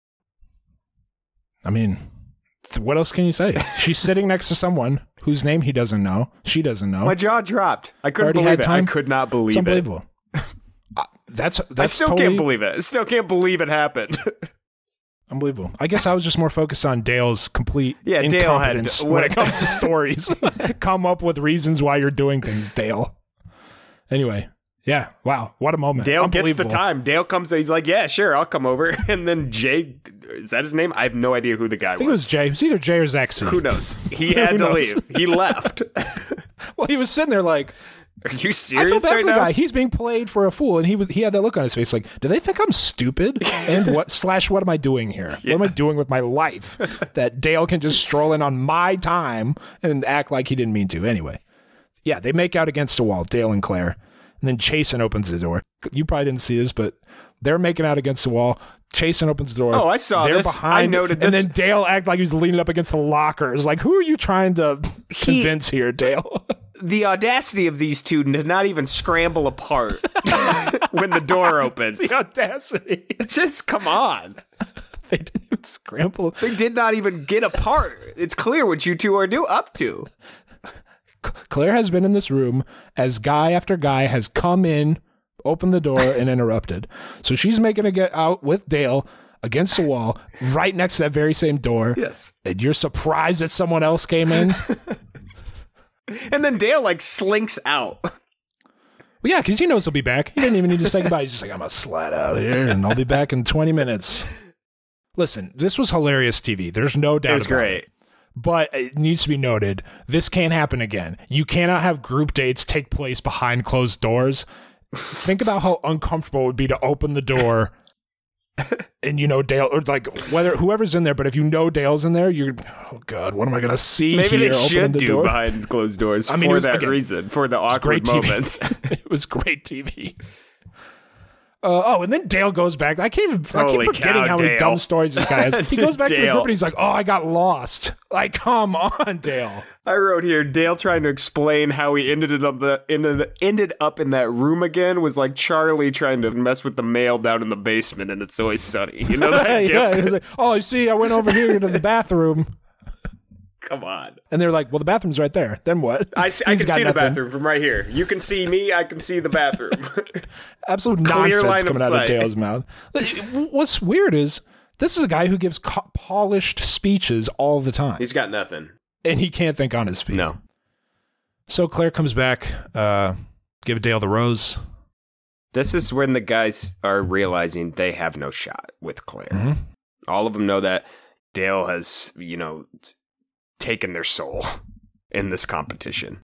I mean, what else can you say? She's sitting next to someone whose name he doesn't know. She doesn't know. My jaw dropped. I couldn't believe it. I could not believe it. It's unbelievable. That's I still can't believe it. I still can't believe it happened. Unbelievable. I guess I was just more focused on Dale's complete incompetence when it comes to stories. Come up with reasons why you're doing things, Dale. Anyway, yeah, wow, what a moment. Dale gets the time. Dale comes, he's like, yeah, sure, I'll come over. And then Jay, is that his name? I have no idea who the guy was. I think it was Jay. It was either Jay or Zaxi. Who knows? He had to leave. He left. Well, he was sitting there like, are you serious? I feel bad right for the now? guy. He's being played for a fool, and he had that look on his face like, do they think I'm stupid? And what am I doing here? Yeah. What am I doing with my life that Dale can just stroll in on my time and act like he didn't mean to? Anyway, yeah, they make out against a wall, Dale and Claire, and then Chasen opens the door. You probably didn't see this, but they're making out against the wall. Chasen opens the door. Oh, I saw this. Behind, I noted this. And then Dale acted like he was leaning up against the lockers. Like, who are you trying to convince here, Dale? The audacity of these two to not even scramble apart when the door opens. The audacity. Just come on. They didn't even scramble. They did not even get apart. It's clear what you two are up to. Claire has been in this room as guy after guy has come in, opened the door, and interrupted. So she's making a get out with Dale against the wall, right next to that very same door. Yes. And you're surprised that someone else came in? And then Dale slinks out. Well, yeah, because he knows he'll be back. He didn't even need to say goodbye. He's just like, I'm going to slide out here and I'll be back in 20 minutes. Listen, this was hilarious TV. There's no doubt about it. It was great. But it needs to be noted, this can't happen again. You cannot have group dates take place behind closed doors. think about how uncomfortable it would be to open the door and Dale, or like whether whoever's in there, but if Dale's in there, you're, oh God, what am I going to see? Maybe here? They should do door? Behind closed doors for that reason, for the awkward moments. It was great TV. And then Dale goes back. I keep forgetting how many dumb stories this guy has. He goes back to the group and he's like, "Oh, I got lost." Like, come on, Dale. I wrote here, Dale trying to explain how he ended up in that room again was like Charlie trying to mess with the mail down in the basement, and It's Always Sunny. You know that? Yeah. He's like, "Oh, you see, I went over here to the bathroom." Come on. And they're like, well, the bathroom's right there. Then what? I can see the bathroom from right here. You can see me. I can see the bathroom. Absolute nonsense coming out of Dale's mouth. What's weird is this is a guy who gives polished speeches all the time. He's got nothing. And he can't think on his feet. No. So Claire comes back, give Dale the rose. This is when the guys are realizing they have no shot with Claire. Mm-hmm. All of them know that Dale has, taken their soul in this competition.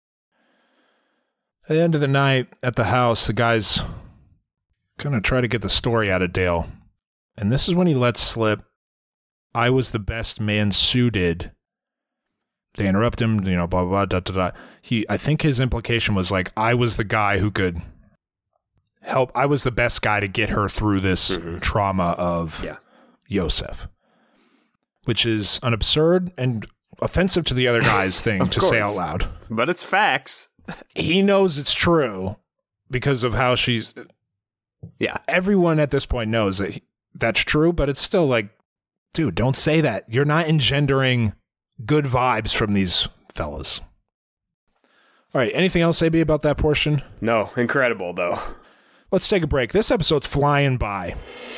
At the end of the night at the house, the guys gonna try to get the story out of Dale. And this is when he lets slip, I was the best man suited. They interrupt him, blah, blah, da, da, da. I think his implication was like, I was the guy who could help. I was the best guy to get her through this trauma of Yosef. Which is an absurd and offensive to the other guy's thing to say out loud. But it's facts. He knows it's true because of how she's... Yeah. Everyone at this point knows that that's true, but it's still like, dude, don't say that. You're not engendering good vibes from these fellas. All right, anything else, AB, about that portion? No, incredible, though. Let's take a break. This episode's flying by.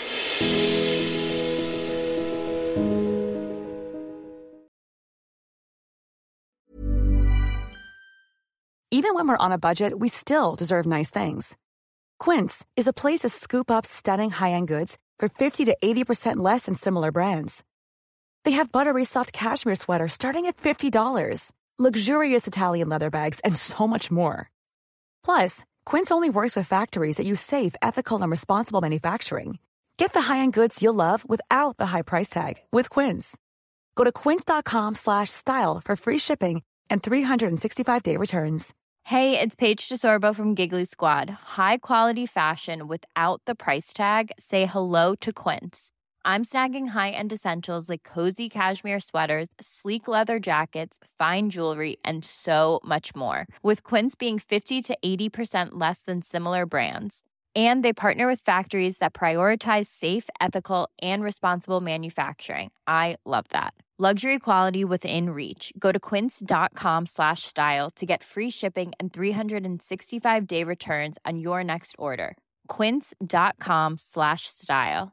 Even when we're on a budget, we still deserve nice things. Quince is a place to scoop up stunning high-end goods for 50 to 80% less than similar brands. They have buttery soft cashmere sweaters starting at $50, luxurious Italian leather bags, and so much more. Plus, Quince only works with factories that use safe, ethical, and responsible manufacturing. Get the high-end goods you'll love without the high price tag with Quince. Go to quince.com/style for free shipping and 365-day returns. Hey, it's Paige DeSorbo from Giggly Squad. High quality fashion without the price tag. Say hello to Quince. I'm snagging high-end essentials like cozy cashmere sweaters, sleek leather jackets, fine jewelry, and so much more. With Quince being 50 to 80% less than similar brands. And they partner with factories that prioritize safe, ethical, and responsible manufacturing. I love that. Luxury quality within reach. Go to quince.com/style to get free shipping and 365-day returns on your next order. Quince.com/style.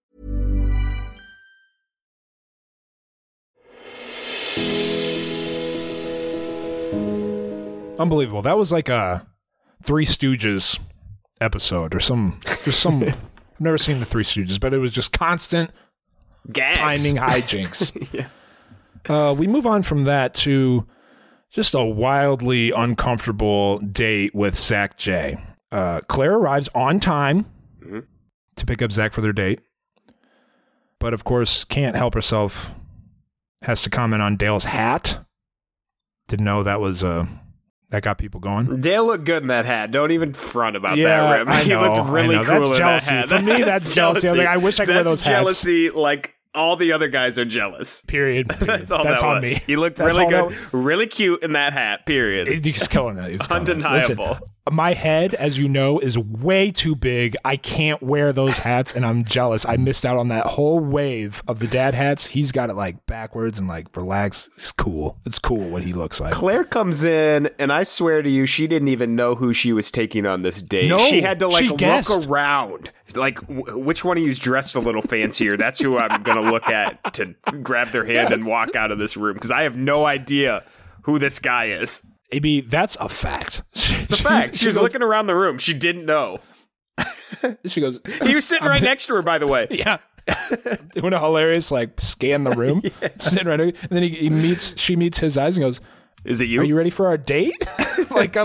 Unbelievable. That was like a Three Stooges episode or I've never seen the Three Stooges, but it was just constant gags. Timing hijinks. We move on from that to just a wildly uncomfortable date with Zach J. Claire arrives on time to pick up Zach for their date, but of course can't help herself. Has to comment on Dale's hat. Didn't know that was that got people going. Dale looked good in that hat. Don't even front about that rim. He looked really cool that's in jealousy. that hat. For me, that's jealousy. I was like, I wish I could wear those hats. That's jealousy, like all the other guys are jealous. Period. That's all that's that on was. me. He looked really good, really cute in that hat, period. He's killing it. He's undeniable. Listen, my head, as you know, is way too big. I can't wear those hats, and I'm jealous. I missed out on that whole wave of the dad hats. He's got it like backwards and like relaxed. It's cool. It's cool what he looks like. Claire comes in, and I swear to you, she didn't even know who she was taking on this date. No, she had to like look around. Like, which one of you's dressed a little fancier? That's who I'm going to look at to grab their hand and walk out of this room, because I have no idea who this guy is. AB, that's a fact. It's a fact. She was looking around the room. She didn't know. She goes... He was sitting right next to her, by the way. Yeah. Doing a hilarious, like, scan the room. Sitting right there. And then she meets his eyes and goes, is it you? Are you ready for our date? Like, kind of like,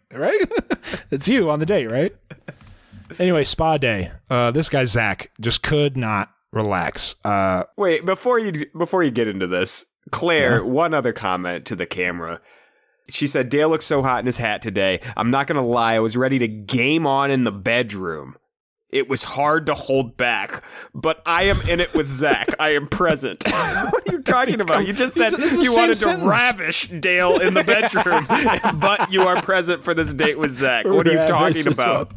Right? It's you on the date, right? Anyway, spa day. This guy, Zach, just could not relax. Wait, before you get into this, Claire, one other comment to the camera. She said, Dale looks so hot in his hat today. I'm not going to lie. I was ready to game on in the bedroom. It was hard to hold back, but I am in it with Zach. I am present. What are you talking about? You just said you wanted to ravish Dale in the bedroom, but you are present for this date with Zach. What are you talking about?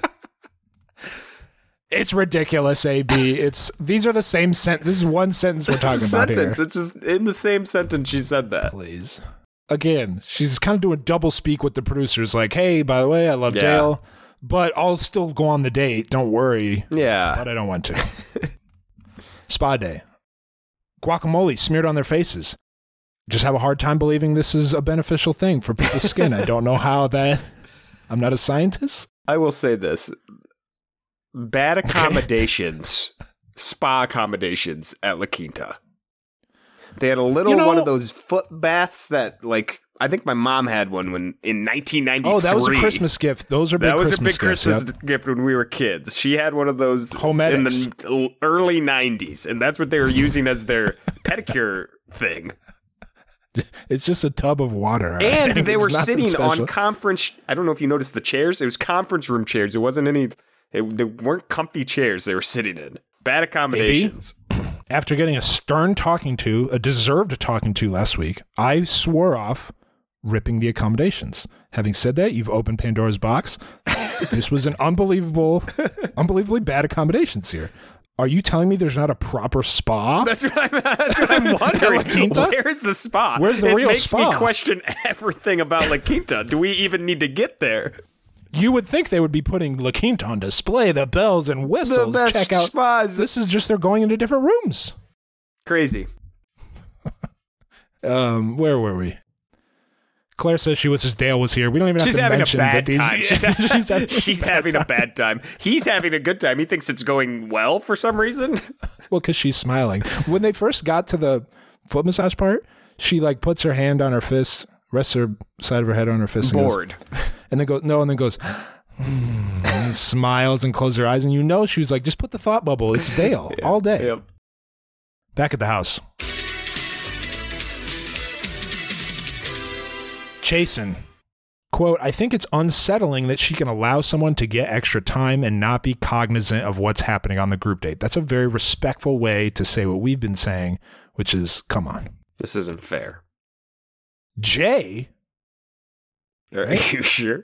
It's ridiculous, AB. These are the same sentence. This is one sentence we're talking about here. It's just in the same sentence she said that. Please. Again, she's kind of doing double speak with the producers, like, hey, by the way, I love Dale, but I'll still go on the date. Don't worry. Yeah. But I don't want to. Spa day. Guacamole smeared on their faces. Just have a hard time believing this is a beneficial thing for people's skin. I don't know how that... I'm not a scientist. I will say this. Bad accommodations, spa accommodations at La Quinta. They had a little one of those foot baths that, like, I think my mom had one when in 1993. Oh, that was a Christmas gift. Those are big Christmas gifts. That was a big Christmas gift when we were kids. She had one of those Homedics in the early 90s, and that's what they were using as their pedicure thing. It's just a tub of water. And they were sitting on conference. I don't know if you noticed the chairs. It was conference room chairs. It wasn't any. They weren't comfy chairs they were sitting in. Bad accommodations. After getting a stern talking to, a deserved talking to last week, I swore off ripping the accommodations. Having said that, you've opened Pandora's box. This was an unbelievably bad accommodations here. Are you telling me there's not a proper spa? That's what I'm wondering. Where's the spa? Where's the real It spa? makes me question everything about La Quinta. Do we even need to get there? You would think they would be putting La Quinta on display, the bells and whistles. The best Check out spas. This is just they're going into different rooms. Crazy. Where were we? Claire says she wishes Dale was here. We don't even have to mention that she's having a bad time. He's having a good time. He thinks it's going well for some reason. Well, because she's smiling. When they first got to the foot massage part, she like puts her hand on her fist, rests her side of her head on her fist. Bored. And then goes, and smiles and closes her eyes. And you know she was like, just put the thought bubble. It's Dale all day. Yep. Back at the house. Chasen, quote, I think it's unsettling that she can allow someone to get extra time and not be cognizant of what's happening on the group date. That's a very respectful way to say what we've been saying, which is, come on. This isn't fair. Jay. Are you sure?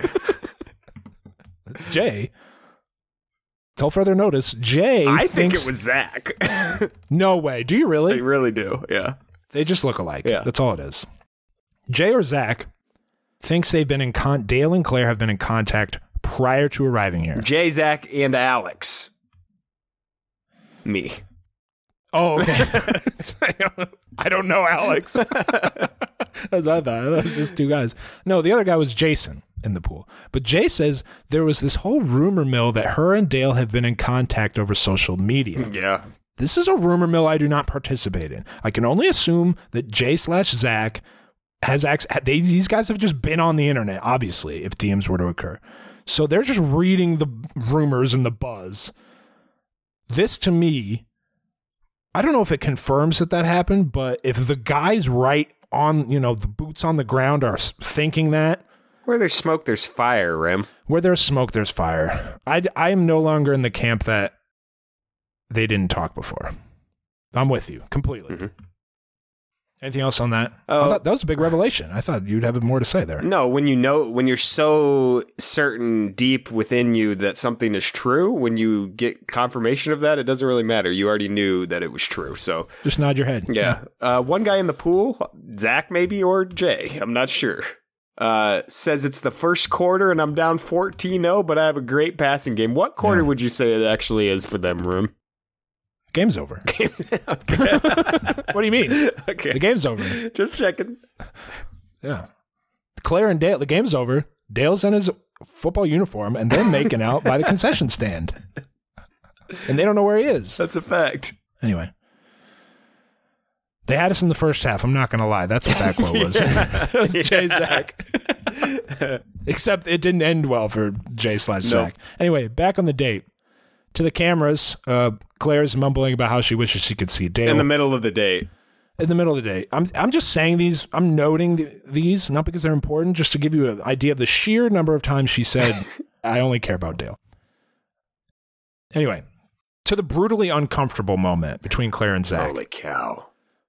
Jay. Till further notice, Jay I think it was Zach. No way. Do you really? I really do, yeah. They just look alike. Yeah. That's all it is. Jay or Zach thinks they've been in Dale and Claire have been in contact prior to arriving here. Jay, Zach, and Alex. Me. Oh, okay. I don't know Alex. That's what I thought. It was just two guys. No, the other guy was Jason in the pool. But Jay says there was this whole rumor mill that her and Dale have been in contact over social media. Yeah. This is a rumor mill I do not participate in. I can only assume that Jay/Zach has access. These guys have just been on the internet, obviously, if DMs were to occur. So they're just reading the rumors and the buzz. This, to me, I don't know if it confirms that happened, but if the guys right on, the boots on the ground are thinking that. Where there's smoke, there's fire, Rim. Where there's smoke, there's fire. I am no longer in the camp that they didn't talk before. I'm with you completely. Mm-hmm. Anything else on that? I thought that was a big revelation. I thought you'd have more to say there. No, when you're so certain deep within you that something is true, when you get confirmation of that, it doesn't really matter. You already knew that it was true. So just nod your head. Yeah. One guy in the pool, Zach maybe, or Jay, I'm not sure, says it's the first quarter and I'm down 14-0, but I have a great passing game. What quarter would you say it actually is for them, Room? Game's over. What do you mean? Okay. The game's over. Just checking. Yeah. Claire and Dale, the game's over. Dale's in his football uniform, and they're making out by the concession stand. And they don't know where he is. That's a fact. Anyway. They had us in the first half. I'm not going to lie. That's what that quote was. It was Jay Zach. Except it didn't end well for Jay/Zach. Anyway, back on the date. To the cameras, Claire's mumbling about how she wishes she could see Dale. In the middle of the date. In the middle of the day. I'm just saying these. I'm noting these, not because they're important, just to give you an idea of the sheer number of times she said, I only care about Dale. Anyway, to the brutally uncomfortable moment between Claire and Zach. Holy cow.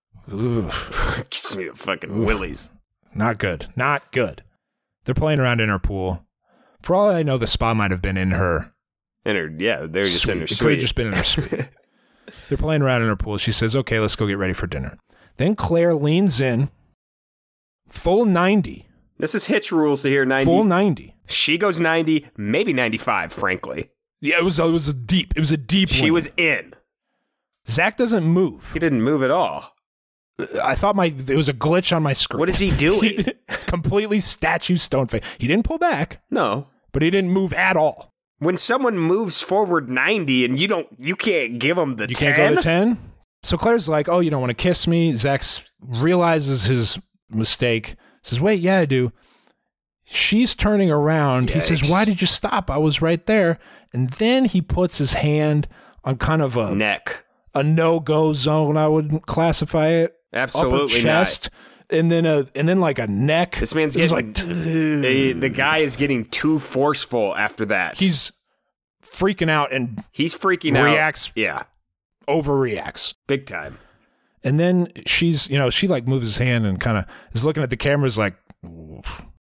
Gives me the fucking willies. Not good. Not good. They're playing around in her pool. For all I know, the spa might have been in her. They're just suite. in her It suite. could have just been in her suite. They're playing around in her pool. She says, okay, let's go get ready for dinner. Then Claire leans in, full 90. This is Hitch rules to hear 90. Full 90. She goes 90, maybe 95, frankly. Yeah, it was a deep She lean. was in. Zach doesn't move. He didn't move at all. I thought it was a glitch on my screen. What is he doing? Completely statue stone face. He didn't pull back. No. But he didn't move at all. When someone moves forward 90 and you can't give them the 10. You can't go to 10? So Claire's like, oh, you don't want to kiss me. Zach realizes his mistake. Says, wait, yeah, I do. She's turning around. Yikes. He says, why did you stop? I was right there. And then he puts his hand on kind of a neck, a no-go zone, I would classify it. Absolutely upper chest, not. And then like a neck. This man's getting the guy is getting too forceful after that. He's freaking out and he's freaking out. Reacts. Yeah. Overreacts. Big time. And then she like moves his hand and kind of is looking at the cameras like well,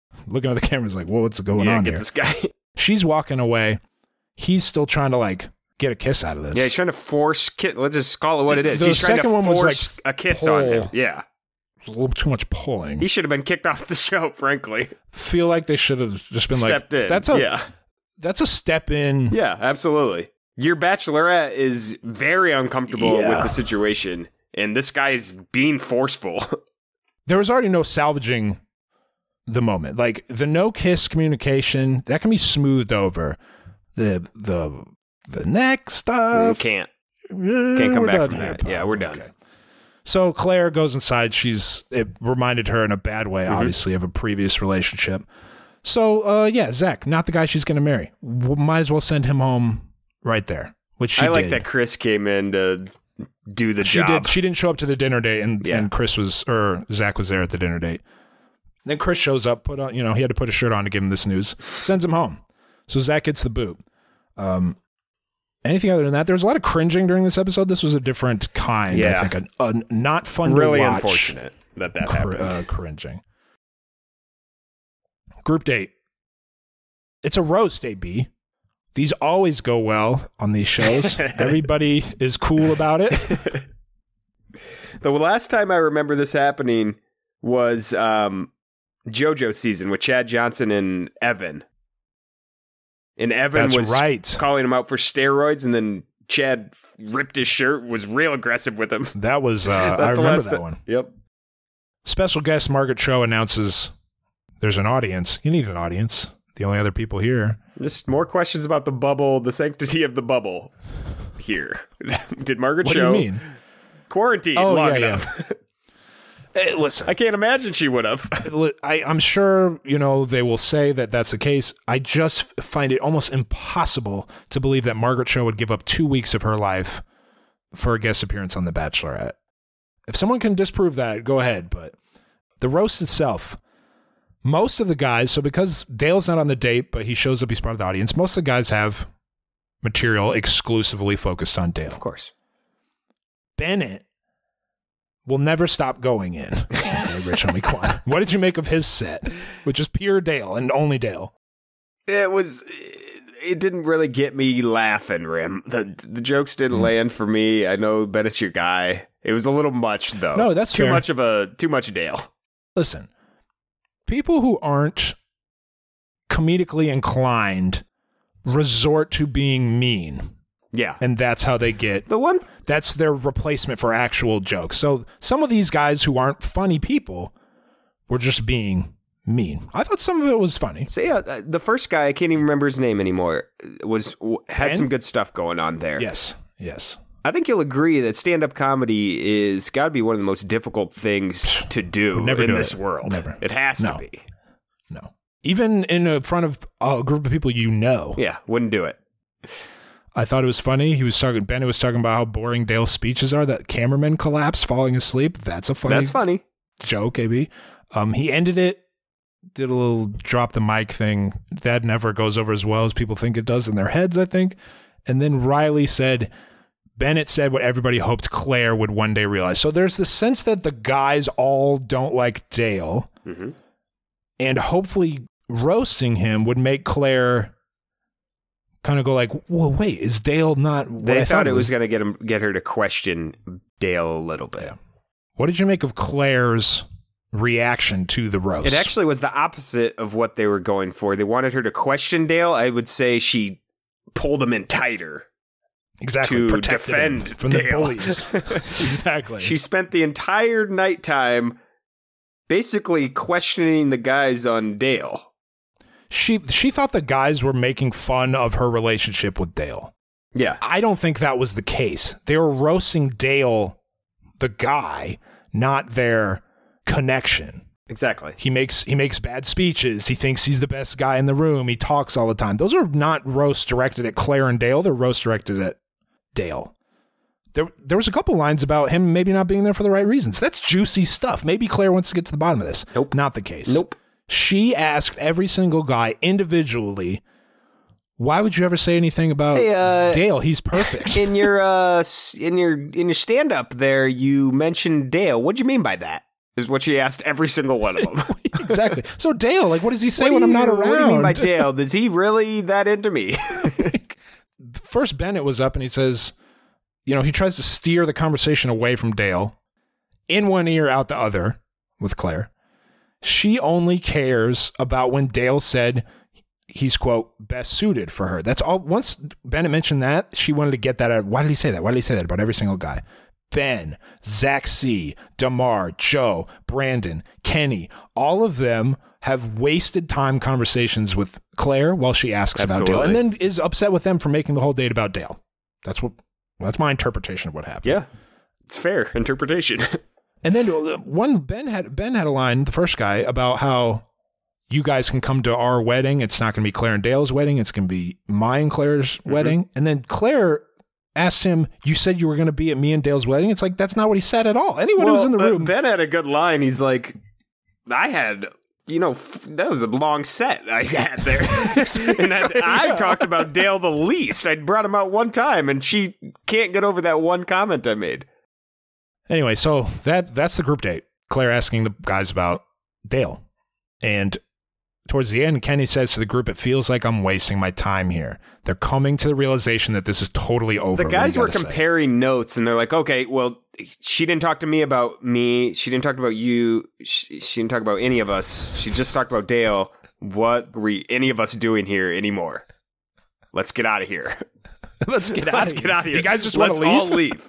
what's going on get here? This guy. She's walking away. He's still trying to like get a kiss out of this. Yeah, he's trying to force kiss. Let's just call it what it is. He's trying to force a kiss on him. Yeah. A little too much pulling. He should have been kicked off the show, frankly. Feel like they should have just been stepped in. That's a step in. Yeah, absolutely. Your bachelorette is very uncomfortable with the situation, and this guy is being forceful. There was already no salvaging the moment. Like the no kiss communication, that can be smoothed over. The neck stuff can't come back from that. Yeah, we're done. Okay. So Claire goes inside. It reminded her in a bad way, obviously, of a previous relationship. So, Zach, not the guy she's going to marry. Might as well send him home right there, which she did. I like that Chris came in to do the job. She didn't show up to the dinner date, and Zach was there at the dinner date. Then Chris shows up, he had to put a shirt on to give him this news, sends him home. So Zach gets the boot. Anything other than that? There was a lot of cringing during this episode. This was a different kind, I think. A not fun to watch. Really unfortunate that happened. Cringing. Group date. It's a roast, AB. These always go well on these shows. Everybody is cool about it. The last time I remember this happening was JoJo season with Chad Johnson and Evan. And Evan was calling him out for steroids, and then Chad ripped his shirt, was real aggressive with him. That was, I remember that one. Yep. Special guest Margaret Cho announces there's an audience. You need an audience. The only other people here. Just more questions about the bubble, the sanctity of the bubble here. Did Margaret Cho what do you mean? Quarantine long enough? Yeah. Hey, listen, I can't imagine she would have. I'm sure, they will say that that's the case. I just find it almost impossible to believe that Margaret Cho would give up 2 weeks of her life for a guest appearance on The Bachelorette. If someone can disprove that, go ahead. But the roast itself, most of the guys, so because Dale's not on the date, but he shows up, he's part of the audience, most of the guys have material exclusively focused on Dale. Of course. Bennett will never stop going in. Okay, Rich Homie Quan. What did you make of his set, which is pure Dale and only Dale? It didn't really get me laughing, Rim. The jokes didn't land for me. I know Bennett's your guy. It was a little much, though. No, that's too fair. Too much Dale. Listen, people who aren't comedically inclined resort to being mean. Yeah. And that's how they get that's their replacement for actual jokes. So some of these guys who aren't funny people were just being mean. I thought some of it was funny. So yeah, the first guy, I can't even remember his name anymore, had some good stuff going on there. Yes. I think you'll agree that stand-up comedy is got to be one of the most difficult things to do in this world. Never. It has to be. No. Even in front of a group of people you know. Yeah, wouldn't do it. I thought it was funny. Bennett was talking about how boring Dale's speeches are, that cameraman collapsed falling asleep. That's funny joke, AB. He ended it, did a little drop the mic thing. That never goes over as well as people think it does in their heads, I think. And then Riley said, Bennett said what everybody hoped Claire would one day realize. So there's the sense that the guys all don't like Dale. Mm-hmm. And hopefully roasting him would make Claire kind of go like, well, wait, is Dale not what they thought it was going to get her to question Dale a little bit. Yeah. What did you make of Claire's reaction to the roast? It actually was the opposite of what they were going for. They wanted her to question Dale. I would say she pulled him in tighter. Exactly. To defend from Dale. The bullies. Exactly. She spent the entire nighttime basically questioning the guys on Dale. She thought the guys were making fun of her relationship with Dale. Yeah. I don't think that was the case. They were roasting Dale, the guy, not their connection. Exactly. He makes bad speeches. He thinks he's the best guy in the room. He talks all the time. Those are not roasts directed at Claire and Dale. They're roasts directed at Dale. There was a couple lines about him maybe not being there for the right reasons. That's juicy stuff. Maybe Claire wants to get to the bottom of this. Nope. Not the case. Nope. She asked every single guy individually, why would you ever say anything about Dale? He's perfect. In your stand up there, you mentioned Dale. What do you mean by that? Is what she asked every single one of them. Exactly. So Dale, like, what does he say when I'm not around? What do you mean by Dale? Is he really that into me? First, Bennett was up and he says, he tries to steer the conversation away from Dale, in one ear, out the other, with Claire. She only cares about when Dale said he's, quote, best suited for her. That's all. Once Bennett mentioned that, she wanted to get that out. Why did he say that? Why did he say that about every single guy? Ben, Zach C., DeMar, Joe, Brandon, Kenny, all of them have wasted time conversations with Claire while she asks about Dale, and then is upset with them for making the whole date about Dale. That's my interpretation of what happened. Yeah, it's fair interpretation. And then Ben had a line, the first guy, about how you guys can come to our wedding. It's not going to be Claire and Dale's wedding. It's going to be mine and Claire's wedding. And then Claire asked him, you said you were going to be at me and Dale's wedding? It's like, that's not what he said at all. Anyone who was in the room. Ben had a good line. He's like, I had, that was a long set I had there. And I talked about Dale the least. I brought him out one time, and she can't get over that one comment I made. Anyway, so that's the group date. Claire asking the guys about Dale. And towards the end, Kenny says to the group, it feels like I'm wasting my time here. They're coming to the realization that this is totally over. The guys were comparing notes, and they're like, okay, well, she didn't talk to me about me. She didn't talk about you. She didn't talk about any of us. She just talked about Dale. What are any of us doing here anymore? Let's get out of here. Let's get out of here. You guys just want to leave? Let's all leave.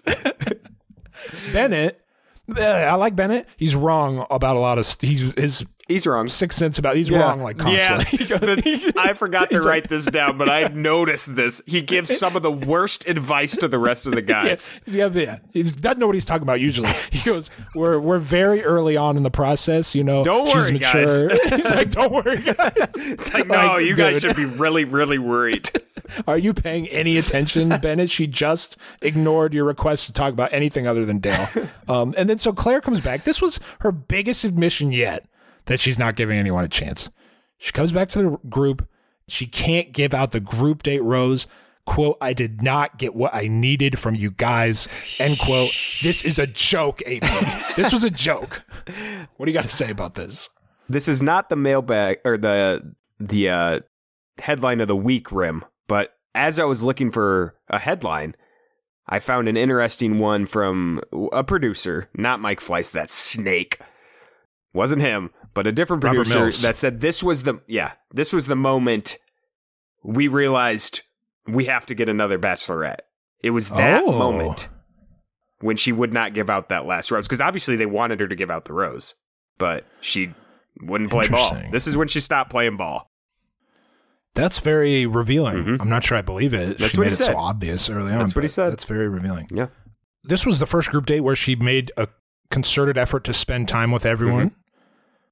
Bennett, I like Bennett. He's wrong about a lot of he's wrong. Sixth sense about he's wrong like constantly. Yeah. I forgot to write this down, but I noticed this. He gives some of the worst advice to the rest of the guys. Yeah, he doesn't know what he's talking about usually. He goes, "We're very early on in the process, Don't worry, she's mature." Guys. He's like, "Don't worry, guys." It's like, no, you guys should be really, really worried. Are you paying any attention, Bennett? She just ignored your request to talk about anything other than Dale. And then so Claire comes back. This was her biggest admission yet that she's not giving anyone a chance. She comes back to the group. She can't give out the group date rose. Quote, I did not get what I needed from you guys. End quote. This is a joke, AP. This was a joke. What do you got to say about this? This is not the mailbag or the headline of the week, Rim. But as I was looking for a headline, I found an interesting one from a producer, not Mike Fleiss, that snake. Wasn't him, but a different producer that said this was the moment we realized we have to get another Bachelorette. It was that moment when she would not give out that last rose, because obviously they wanted her to give out the rose, but she wouldn't play ball. This is when she stopped playing ball. That's very revealing. Mm-hmm. I'm not sure I believe it. That's she what made he said. It so obvious early on. That's what he said. That's very revealing. Yeah. This was the first group date where she made a concerted effort to spend time with everyone. Mm-hmm.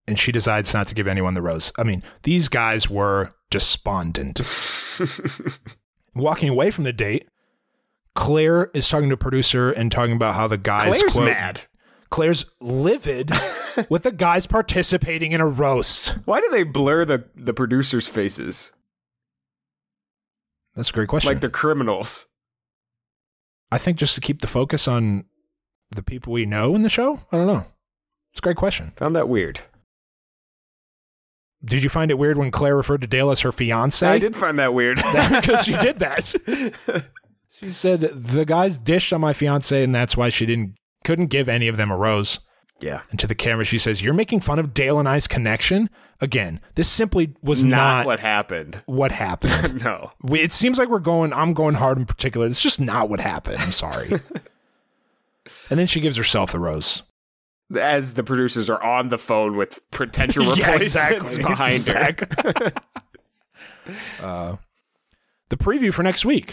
and she decides not to give anyone the rose. I mean, these guys were despondent. Walking away from the date, Claire is talking to a producer and talking about how the guys... Claire's mad. Claire's livid with the guys participating in a roast. Why do they blur the producers' faces? That's a great question. Like the criminals. I think just to keep the focus on the people we know in the show. I don't know. It's a great question. Found that weird. Did you find it weird when Claire referred to Dale as her fiance? I did find that weird. Because she did that. She said, the guys dished on my fiance, and that's why she couldn't give any of them a rose. Yeah. And to the camera, she says, you're making fun of Dale and I's connection? Again, this simply was not what happened. What happened. No. It seems like I'm going hard in particular. It's just not what happened. I'm sorry. And then she gives herself the rose. As the producers are on the phone with potential replacements behind her. The preview for next week.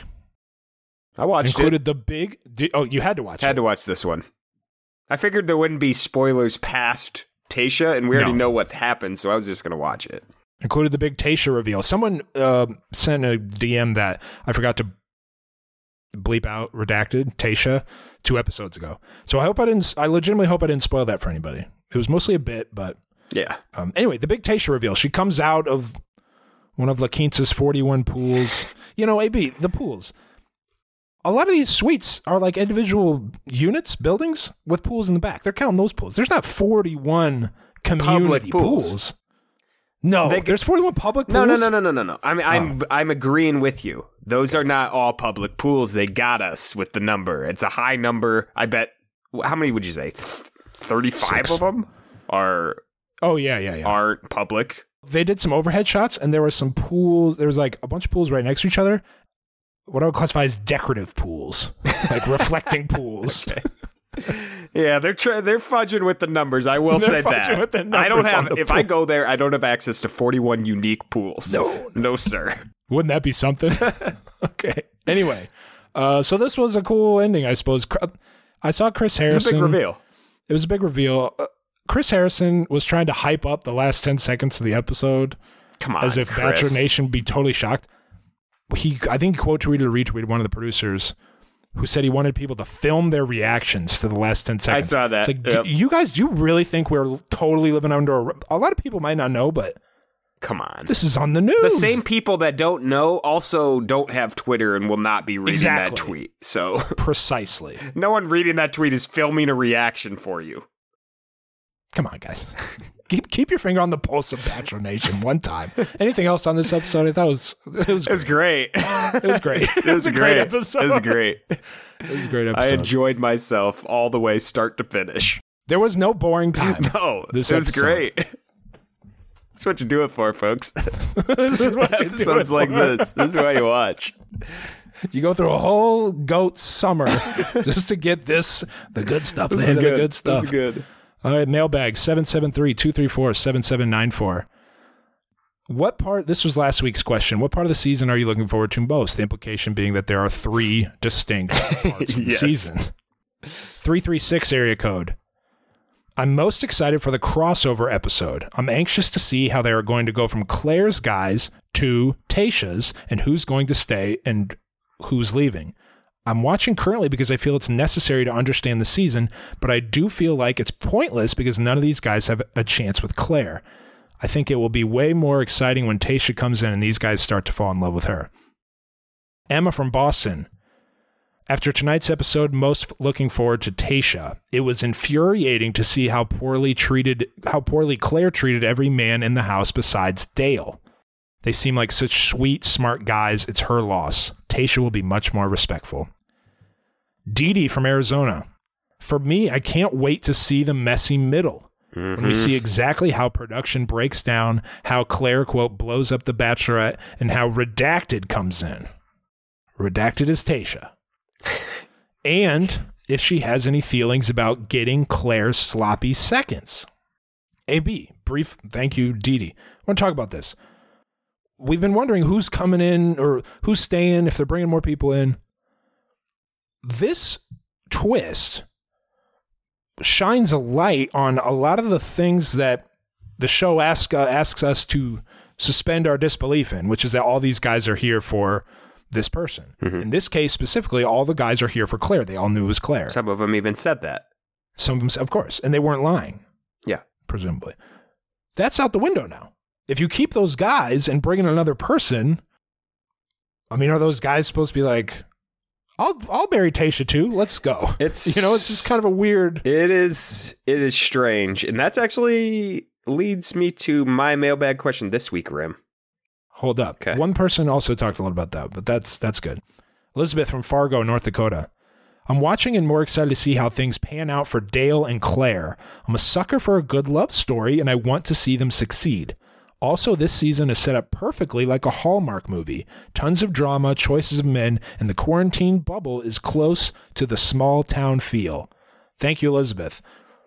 I watched included the big... you had to watch it. Had to watch this one. I figured there wouldn't be spoilers past Tayshia, and we already know what happened, so I was just going to watch it. Included the big Tayshia reveal. Someone sent a DM that I forgot to bleep out, redacted, Tayshia, 2 episodes ago. So I legitimately hope I didn't spoil that for anybody. It was mostly a bit, but... Yeah. Anyway, the big Tayshia reveal. She comes out of one of La Quinta's 41 pools. AB, the pools. A lot of these suites are like individual units, buildings with pools in the back. They're counting those pools. There's not 41 community pools. No, there's 41 public pools. No. I'm agreeing with you. Those are not all public pools. They got us with the number. It's a high number. I bet. How many would you say? 35 of them are. Oh yeah. Aren't public. They did some overhead shots, and there were some pools. There was like a bunch of pools right next to each other. What I would classify as decorative pools, like reflecting pools. Okay. Yeah, they're fudging with the numbers. I will say that. I don't have. If I go there, I don't have access to 41 unique pools. No, sir. Wouldn't that be something? Okay. Anyway, so this was a cool ending, I suppose. I saw Chris Harrison. It's a big reveal. It was a big reveal. Chris Harrison was trying to hype up the last 10 seconds of the episode. Come on, as if Chris. Bachelor Nation would be totally shocked. I think he quote tweeted or retweeted one of the producers who said he wanted people to film their reactions to the last 10 seconds. I saw that. It's like, you guys, do you really think we're totally living under a lot of people might not know, but come on. This is on the news. The same people that don't know also don't have Twitter and will not be reading that tweet. So precisely. No one reading that tweet is filming a reaction for you. Come on, guys. Keep your finger on the pulse of Bachelor Nation one time. Anything else on this episode? I thought it was great. It was great. It was a great episode. It was great. It was a great episode. I enjoyed myself all the way start to finish. There was no boring time. No, it was great. That's what you do it for, folks. This is what you do it like for. This is why you watch. You go through a whole goat summer just to get the good stuff. This is good. The good stuff. This is good. All right, mailbag 773-234-7794. This was last week's question. What part of the season are you looking forward to most? The implication being that there are 3 distinct parts of the season. 336 area code. I'm most excited for the crossover episode. I'm anxious to see how they are going to go from Claire's guys to Tayshia's and who's going to stay and who's leaving. I'm watching currently because I feel it's necessary to understand the season, but I do feel like it's pointless because none of these guys have a chance with Claire. I think it will be way more exciting when Tayshia comes in and these guys start to fall in love with her. Emma from Boston. After tonight's episode, most looking forward to Tayshia. It was infuriating to see how poorly Claire treated every man in the house besides Dale. They seem like such sweet, smart guys. It's her loss. Tayshia will be much more respectful. Dee from Arizona. For me, I can't wait to see the messy middle. When we see exactly how production breaks down, how Claire, quote, blows up the Bachelorette, and how Redacted comes in. Redacted is Tayshia. And if she has any feelings about getting Claire's sloppy seconds. AB, brief thank you, Dee. I want to talk about this. We've been wondering who's coming in or who's staying, if they're bringing more people in. This twist shines a light on a lot of the things that the show asks us to suspend our disbelief in, which is that all these guys are here for this person. Mm-hmm. In this case specifically, all the guys are here for Claire. They all knew it was Claire. Some of them even said that. Some of them, of course, and they weren't lying. Yeah. Presumably. That's out the window now. If you keep those guys and bring in another person, I mean, are those guys supposed to be like, I'll marry Tayshia too. Let's go. It's just kind of a weird. It is strange. And that's actually leads me to my mailbag question this week, Rim. Hold up. Okay. One person also talked a lot about that, but that's good. Elizabeth from Fargo, North Dakota. I'm watching and more excited to see how things pan out for Dale and Claire. I'm a sucker for a good love story, and I want to see them succeed. Also, this season is set up perfectly like a Hallmark movie. Tons of drama, choices of men, and the quarantine bubble is close to the small town feel. Thank you, Elizabeth.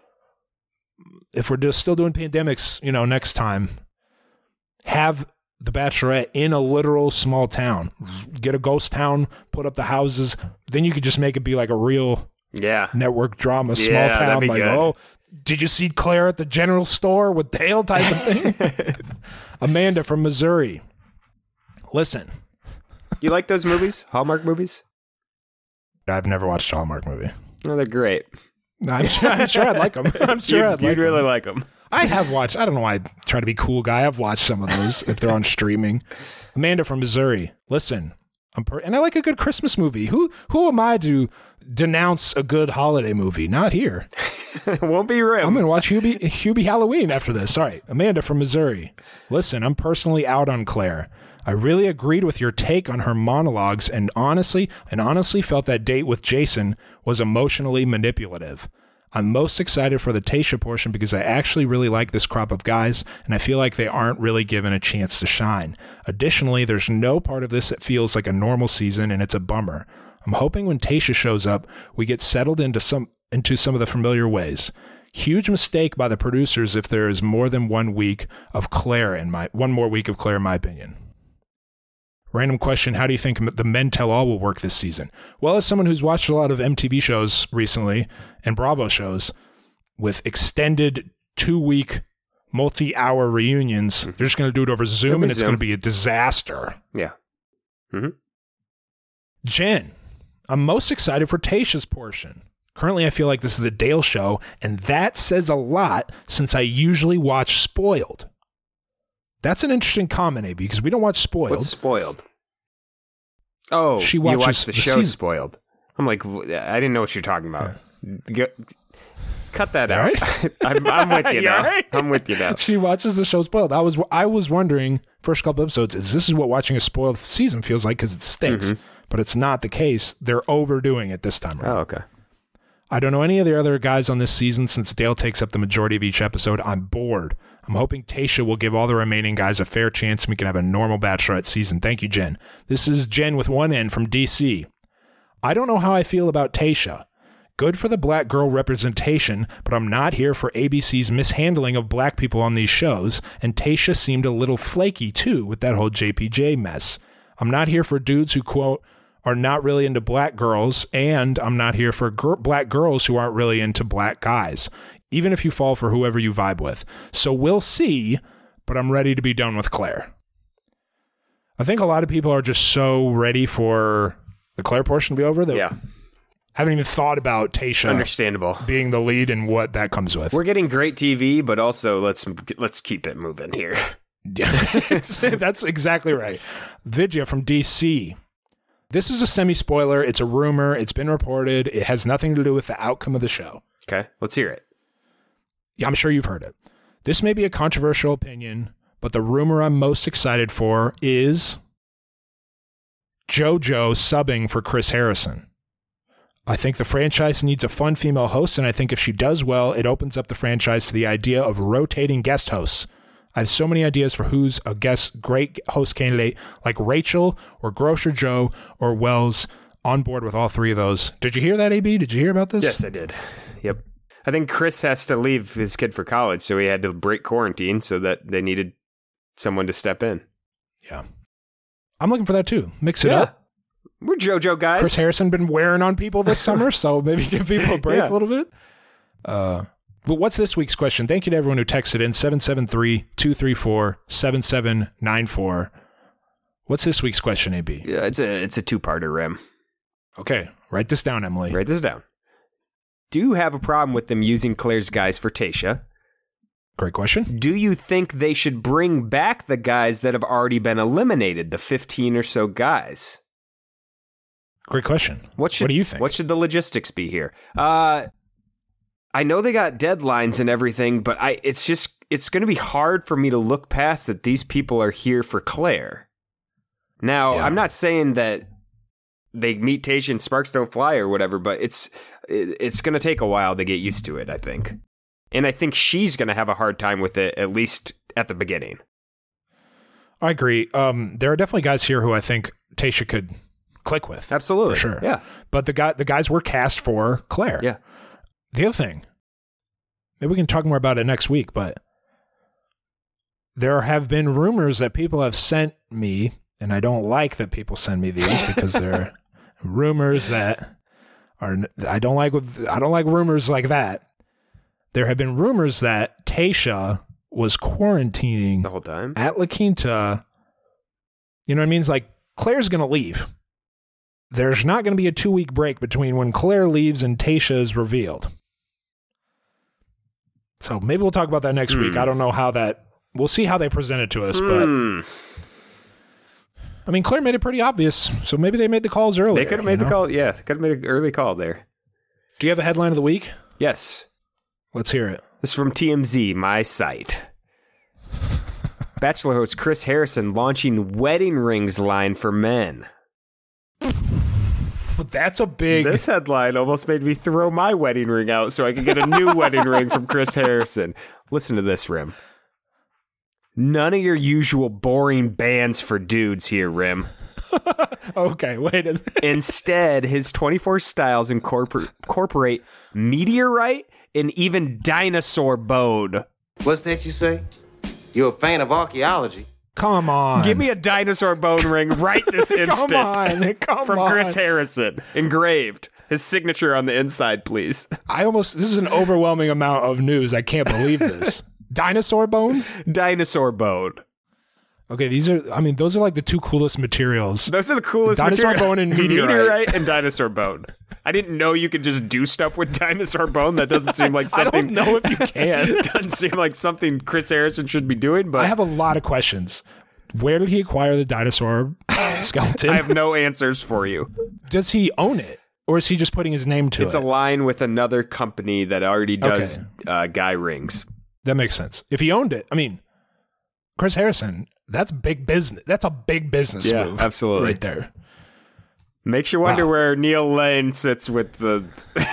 If we're still doing pandemics, next time, have The Bachelorette in a literal small town. Get a ghost town, put up the houses. Then you could just make it be like a real network drama, small town. Like, good. Did you see Claire at the general store with Dale type of thing? Amanda from Missouri. Listen. You like those movies? Hallmark movies? I've never watched a Hallmark movie. Oh, they're great. I'm sure I'd like them. I'm sure I'd like them. You'd really like them. I have watched. I don't know why I try to be cool guy. I've watched some of those if they're on streaming. Amanda from Missouri. Listen, and I like a good Christmas movie. Who am I to denounce a good holiday movie? Not here. It won't be Rim. I'm going to watch Hubie Halloween after this. All right. Amanda from Missouri. Listen, I'm personally out on Claire. I really agreed with your take on her monologues and honestly felt that date with Jason was emotionally manipulative. I'm most excited for the Tayshia portion because I actually really like this crop of guys, and I feel like they aren't really given a chance to shine. Additionally, there's no part of this that feels like a normal season, and it's a bummer. I'm hoping when Tayshia shows up, we get settled into some of the familiar ways. Huge mistake by the producers if there is more than 1 week of Claire one more week of Claire, in my opinion. Random question, how do you think the Men Tell All will work this season? Well, as someone who's watched a lot of MTV shows recently and Bravo shows with extended 2-week multi-hour reunions, they're just going to do it over Zoom and it's going to be a disaster. Yeah. Mm-hmm. Jen, I'm most excited for Tayshia's portion. Currently, I feel like this is the Dale show, and that says a lot since I usually watch Spoiled. That's an interesting comment, AB, because we don't watch Spoiled. What's Spoiled? Oh, you watched the show Spoiled. I'm like, I didn't know what you're talking about. Cut that out. Right? I'm with you now. Right? I'm with you now. She watches the show Spoiled. I was wondering, first couple episodes, this is what watching a Spoiled season feels like because it stinks. Mm-hmm. But it's not the case. They're overdoing it this time around. Oh, okay. I don't know any of the other guys on this season since Dale takes up the majority of each episode. I'm bored. I'm hoping Tayshia will give all the remaining guys a fair chance and we can have a normal Bachelorette season. Thank you, Jen. This is Jen with one N from DC. I don't know how I feel about Tayshia. Good for the black girl representation, but I'm not here for ABC's mishandling of black people on these shows, and Tayshia seemed a little flaky too with that whole JPJ mess. I'm not here for dudes who, quote, are not really into black girls, and I'm not here for black girls who aren't really into black guys, even if you fall for whoever you vibe with. So we'll see, but I'm ready to be done with Claire. I think a lot of people are just so ready for the Claire portion to be over that haven't even thought about Tayshia being the lead and what that comes with. We're getting great TV, but also let's keep it moving here. Yeah, that's exactly right. Vidya from DC. This is a semi-spoiler. It's a rumor. It's been reported. It has nothing to do with the outcome of the show. Okay, let's hear it. Yeah, I'm sure you've heard it. This may be a controversial opinion, but the rumor I'm most excited for is JoJo subbing for Chris Harrison. I think the franchise needs a fun female host, and I think if she does well, it opens up the franchise to the idea of rotating guest hosts. I have so many ideas for who's a great host candidate, like Rachel or Grocer Joe or Wells, on board with all three of those. Did you hear that, AB? Did you hear about this? Yes, I did. Yep. I think Chris has to leave his kid for college, so he had to break quarantine so that they needed someone to step in. Yeah. I'm looking for that too. Mix it up. We're JoJo guys. Chris Harrison been wearing on people this summer, so maybe give people a break a little bit. But what's this week's question? Thank you to everyone who texted in 773-234-7794. What's this week's question, AB? Yeah, it's a two-parter, Rim. Okay, write this down, Emily. Write this down. Do you have a problem with them using Claire's guys for Tayshia? Great question. Do you think they should bring back the guys that have already been eliminated, the 15 or so guys? Great question. What do you think? What should the logistics be here? I know they got deadlines and everything, but it's going to be hard for me to look past that these people are here for Claire. Now, I'm not saying that they meet Tayshia and sparks don't fly or whatever, but it's going to take a while to get used to it, I think. And I think she's going to have a hard time with it, at least at the beginning. I agree. There are definitely guys here who I think Tayshia could click with. Absolutely. For sure. Yeah. But the guys were cast for Claire. Yeah. The other thing, maybe we can talk more about it next week, but there have been rumors that people have sent me, and I don't like that people send me these because they're rumors that are, I don't like rumors like that. There have been rumors that Tayshia was quarantining the whole time at La Quinta. You know what I mean? It's like Claire's going to leave. There's not going to be a 2-week break between when Claire leaves and Tayshia is revealed. So maybe we'll talk about that next week. I don't know how we'll see how they present it to us, but I mean, Claire made it pretty obvious, so maybe they made the calls earlier. They could have made the call. Yeah, they could have made an early call there. Do you have a headline of the week? Yes. Let's hear it. This is from TMZ, my site. Bachelor host Chris Harrison launching wedding rings line for men. That's a big... This headline almost made me throw my wedding ring out so I could get a new wedding ring from Chris Harrison. Listen to this, Rim. None of your usual boring bands for dudes here, Rim. Okay, wait. Instead, his 24 styles incorporate meteorite and even dinosaur bone. What's that you say? You're a fan of archaeology? Come on. Give me a dinosaur bone ring right this instant. Come from on. Chris Harrison. Engraved. His signature on the inside, please. This is an overwhelming amount of news. I can't believe this. Dinosaur bone? Dinosaur bone. Okay, those are like the two coolest materials. Those are the coolest dinosaur bone and meteorite. Meteorite and dinosaur bone. I didn't know you could just do stuff with dinosaur bone. That doesn't seem like something... I don't know if you can. Doesn't seem like something Chris Harrison should be doing, but... I have a lot of questions. Where did he acquire the dinosaur skeleton? I have no answers for you. Does he own it? Or is he just putting his name to it? It's a line with another company that already does guy rings. That makes sense. If he owned it, Chris Harrison, that's big business. That's a big business move. Absolutely. Right there. Makes you wonder where Neil Lane sits with the...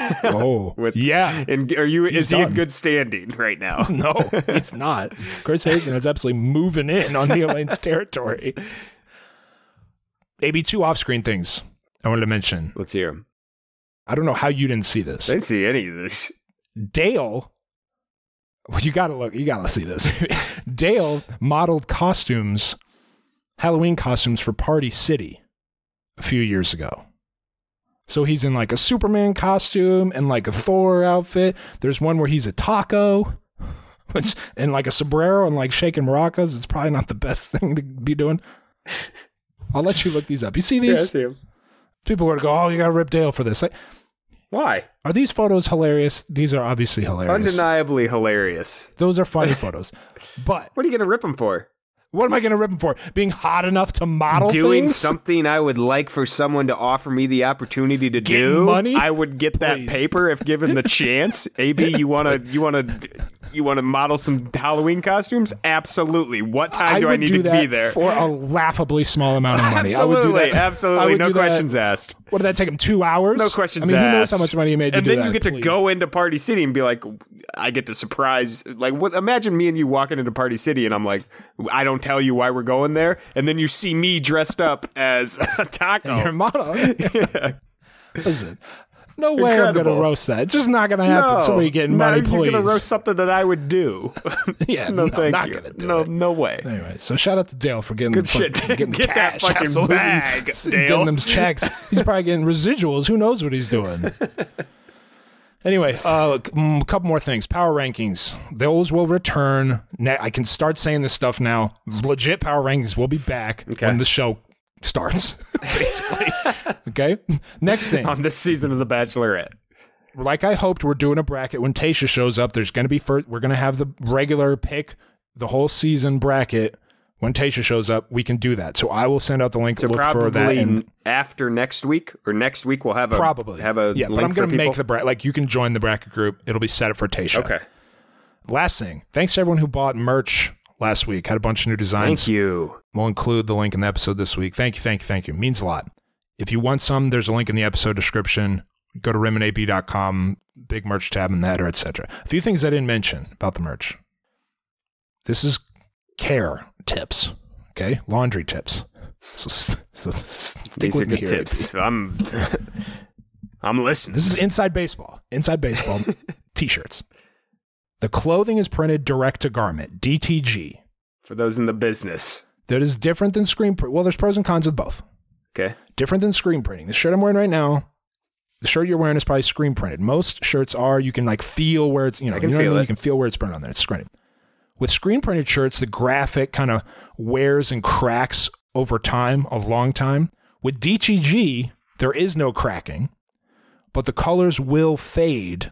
Is he in good standing right now? No, he's not. Chris Harrison is absolutely moving in on Neil Lane's territory. Maybe 2 off-screen things I wanted to mention. Let's hear them. I don't know how you didn't see this. I didn't see any of this. Dale... Well, you gotta see this. Dale modeled Halloween costumes for Party City a few years ago. So he's in like a Superman costume and like a Thor outfit. There's one where he's a taco and like a sombrero and like shaking maracas. It's probably not the best thing to be doing. I'll let you look these up. You see these? Yeah, I see them. People were to go, oh, you gotta rip Dale for this. Why? Are these photos hilarious? These are obviously hilarious. Undeniably hilarious. Those are funny photos. But what are you going to rip them for? What am I going to rip them for? Being hot enough to model Doing things? something I would like for someone to offer me the opportunity to do. Money? I would get that paper if given the chance. AB, you want to model some Halloween costumes? Absolutely. What time do I need to be there? For a laughably small amount of money. Absolutely. I would do that. Absolutely. No questions asked. What did that take him? 2 hours? No questions asked. Who knows how much money he made to do that? And then you get to go into Party City and be like, I get to surprise. Imagine me and you walking into Party City and I'm like, I don't tell you why we're going there. And then you see me dressed up as a taco. And your model. Yeah. Listen. No way I'm going to roast that. It's just not going to happen. No, Somebody getting money, please. You're going to roast something that I would do. Yeah, no, thank not you. Gonna do it. No way. Anyway, so shout out to Dale for getting good shit. Getting Get cash. that fucking Absolutely. bag, Dale. Getting them checks. He's probably getting residuals. Who knows what he's doing? Anyway, a couple more things. Power rankings. Those will return. I can start saying this stuff now. Legit power rankings will be back when the show starts, basically. Okay? Next thing. On this season of The Bachelorette. Like I hoped, we're doing a bracket when Tayshia shows up. There's going to be we're going to have the regular pick the whole season bracket. When Tayshia shows up, we can do that. So I will send out the link to look for that. And after next week, or next week, we'll have a link but I'm going to make the bracket. Like, you can join the bracket group. It'll be set up for Tayshia. Okay. Last thing. Thanks to everyone who bought merch last week. Had a bunch of new designs. Thank you. We'll include the link in the episode this week. Thank you. Means a lot. If you want some, there's a link in the episode description. Go to rimandap.com, big merch tab in the header, etc. A few things I didn't mention about the merch. This is care tips. Okay, laundry tips. So stick with me here. Tips. I'm listening. This is Inside Baseball. Inside Baseball t-shirts. The clothing is printed direct to garment, DTG. For those in the business. That is different than screen print. Well, there's pros and cons with both. Okay. Different than screen printing. The shirt I'm wearing right now, the shirt you're wearing is probably screen printed. Most shirts are, you can like feel where it's, you can feel where it's printed on there. It's printed. With screen printed shirts, the graphic kind of wears and cracks over time, a long time. With DTG, there is no cracking, but the colors will fade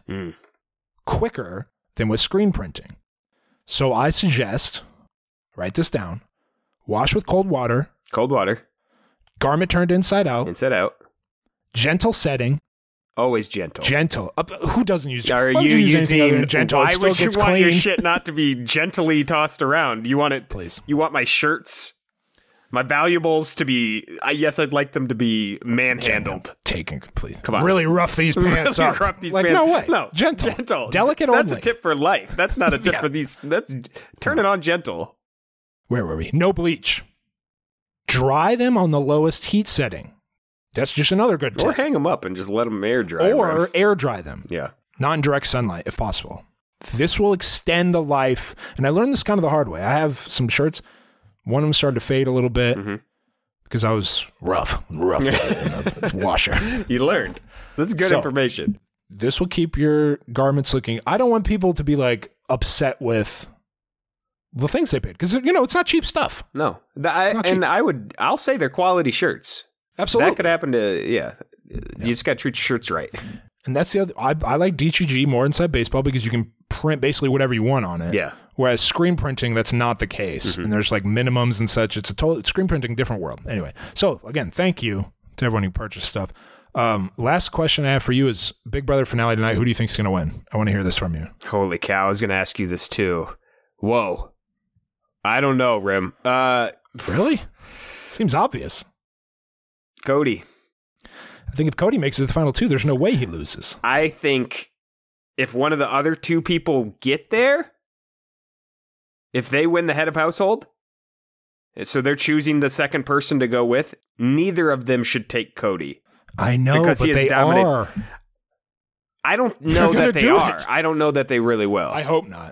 quicker than with screen printing. So I suggest, write this down, wash with cold water. Cold water. Garment turned inside out. Inside out. Gentle setting. Always gentle. Gentle. Who doesn't use gentle? Are you using gentle? Why would you want your shit not to be gently tossed around? You want it, please. You want my shirts, my valuables to be, yes, I'd like them to be manhandled. Taken, please. Come on. Really rough these pants up. Rough these pants. No way. No. Gentle. Delicate That's only. a tip for life. That's not a tip for these. Turn it on gentle. Where were we? No bleach. Dry them on the lowest heat setting. That's just another good tip. Or hang them up and just let them air dry. Or air dry them. Yeah. Not in direct sunlight, if possible. This will extend the life. And I learned this kind of the hard way. I have some shirts. One of them started to fade a little bit because I was rough in the washer. You learned. That's good information. This will keep your garments looking. I don't want people to be like upset with the things they paid because, it's not cheap stuff. No. I'll say they're quality shirts. Absolutely. That could happen to, You just got to treat your shirts right. And that's the other, I like DTG more Inside Baseball because you can print basically whatever you want on it. Yeah. Whereas screen printing, that's not the case. And there's like minimums and such. It's screen printing, different world. Anyway. So again, thank you to everyone who purchased stuff. Last question I have for you is Big Brother finale tonight. Who do you think is going to win? I want to hear this from you. Holy cow. I was going to ask you this too. Whoa. I don't know, Rim. Really? Seems obvious. Cody. I think if Cody makes it to the final two, there's no way he loses. I think if one of the other two people get there, if they win the head of household, so they're choosing the second person to go with, neither of them should take Cody. I know, because but they are. I don't know that they are. I don't know that they really will. I hope not.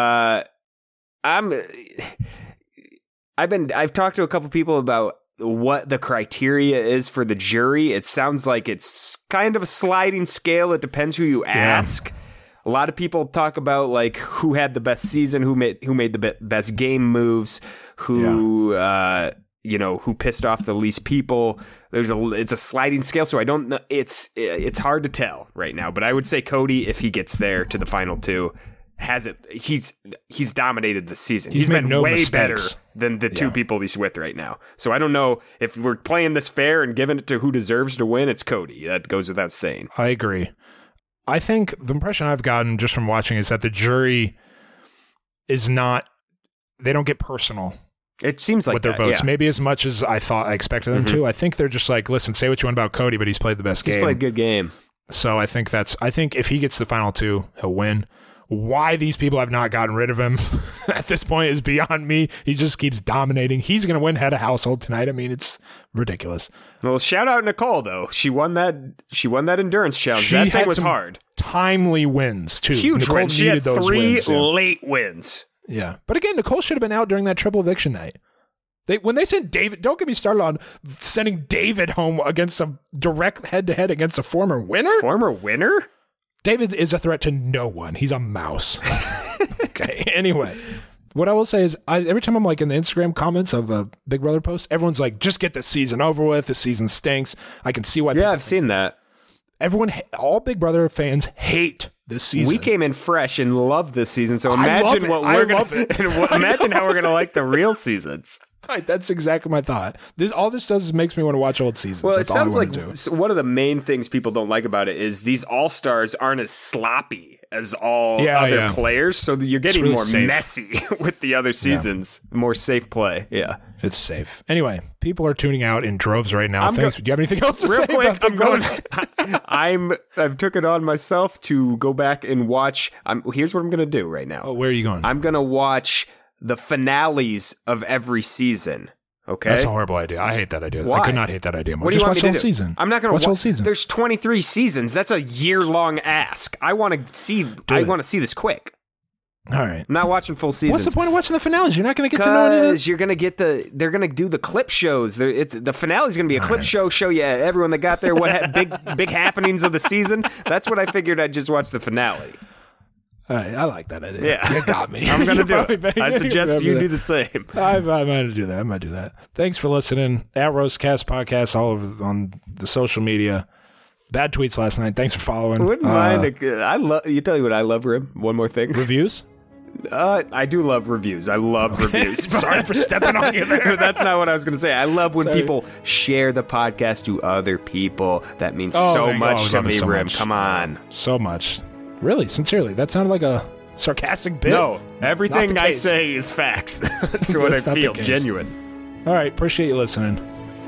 I've talked to a couple people about what the criteria is for the jury. It sounds like it's kind of a sliding scale. It depends who you ask. A lot of people talk about like who had the best season, who made the best game moves, who pissed off the least people. It's a sliding scale, so I don't know. It's hard to tell right now. But I would say Cody, if he gets there to the final two, has it. He's dominated this season. He's been way better than the two people he's with right now. So I don't know if we're playing this fair and giving it to who deserves to win. It's Cody. That goes without saying. I agree. I think the impression I've gotten just from watching is that the jury is not. They don't get personal. It seems like with their votes, maybe as much as I thought I expected them to. I think they're just like, listen, say what you want about Cody, but he's played the best game. He's played a good game. So I think if he gets to the final two, he'll win. Why these people have not gotten rid of him at this point is beyond me. He just keeps dominating. He's going to win head of household tonight. I mean, it's ridiculous. Well, shout out Nicole though. She won that endurance challenge. That thing was hard. Timely wins too. Huge wins. She had 3 late wins. Yeah, but again, Nicole should have been out during that triple eviction night. When they sent David, don't get me started on sending David home against a direct head-to-head against a former winner. Former winner? David is a threat to no one. He's a mouse. Okay. Anyway, what I will say is every time I'm like in the Instagram comments of a Big Brother post, everyone's like, just get this season over with. The season stinks. I can see why. Yeah, I've seen that. Everyone, all Big Brother fans hate this season. We came in fresh and love this season, so imagine what we're going to imagine how we're going to like the real seasons. Right, that's exactly my thought. All this does is makes me want to watch old seasons. Well, that's it sounds like one of the main things people don't like about it is these all-stars aren't as sloppy as all other players, so you're getting really more messy with the other seasons. Yeah. More safe play. Yeah. It's safe. Anyway, people are tuning out in droves right now. Thanks. Do you have anything else to say? Real quick, I've took it on myself to go back and watch. Here's what I'm going to do right now. Oh, where are you going? I'm going to watch the finales of every season. Okay, that's a horrible idea. I hate that idea. Why? I could not hate that idea more. What do you want me to watch do? The whole season. I'm not going to watch the whole season. There's 23 seasons. That's a year-long ask. I want to see. I want to see this quick. All right. I'm not watching full seasons. What's the point of watching the finales? You're not going to get to know any of this. Because you're going to get they're going to do the clip shows. The finale is going to be a clip show you everyone that got there what big happenings of the season. That's what I figured. I'd just watch the finale. All right, I like that idea. Yeah. You got me. I'm going to do it. I suggest you do the same. I might do that. I might do that. Thanks for listening. At Roastcast Podcast all over on the social media. Bad tweets last night. Thanks for following. I wouldn't mind. You tell you what I love, Rim. One more thing. Reviews? I do love reviews. I love reviews. Sorry for stepping on you there. That's not what I was going to say. I love when people share the podcast to other people. That means so much to me, Rim. Come on. So much. Really, sincerely. That sounded like a sarcastic bit. No, everything I say is facts. That's what I feel. Genuine. All right. Appreciate you listening.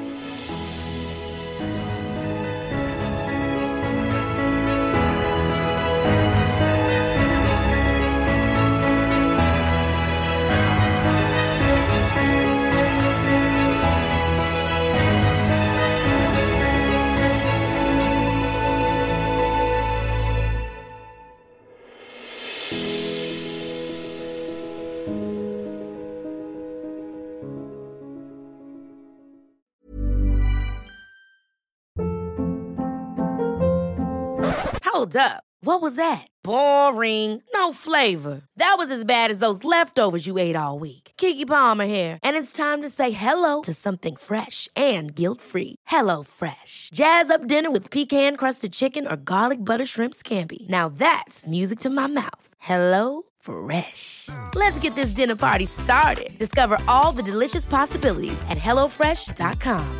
Hold up. What was that? Boring. No flavor. That was as bad as those leftovers you ate all week. Keke Palmer here, and it's time to say hello to something fresh and guilt-free. Hello Fresh. Jazz up dinner with pecan-crusted chicken or garlic butter shrimp scampi. Now that's music to my mouth. Hello Fresh. Let's get this dinner party started. Discover all the delicious possibilities at HelloFresh.com.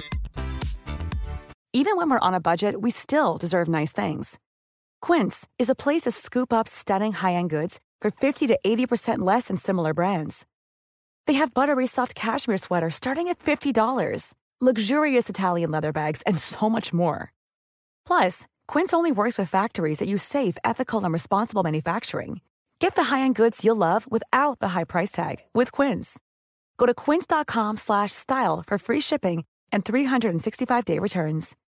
Even when we're on a budget, we still deserve nice things. Quince is a place to scoop up stunning high-end goods for 50 to 80% less than similar brands. They have buttery soft cashmere sweaters starting at $50, luxurious Italian leather bags, and so much more. Plus, Quince only works with factories that use safe, ethical, and responsible manufacturing. Get the high-end goods you'll love without the high price tag with Quince. Go to quince.com/style for free shipping and 365-day returns.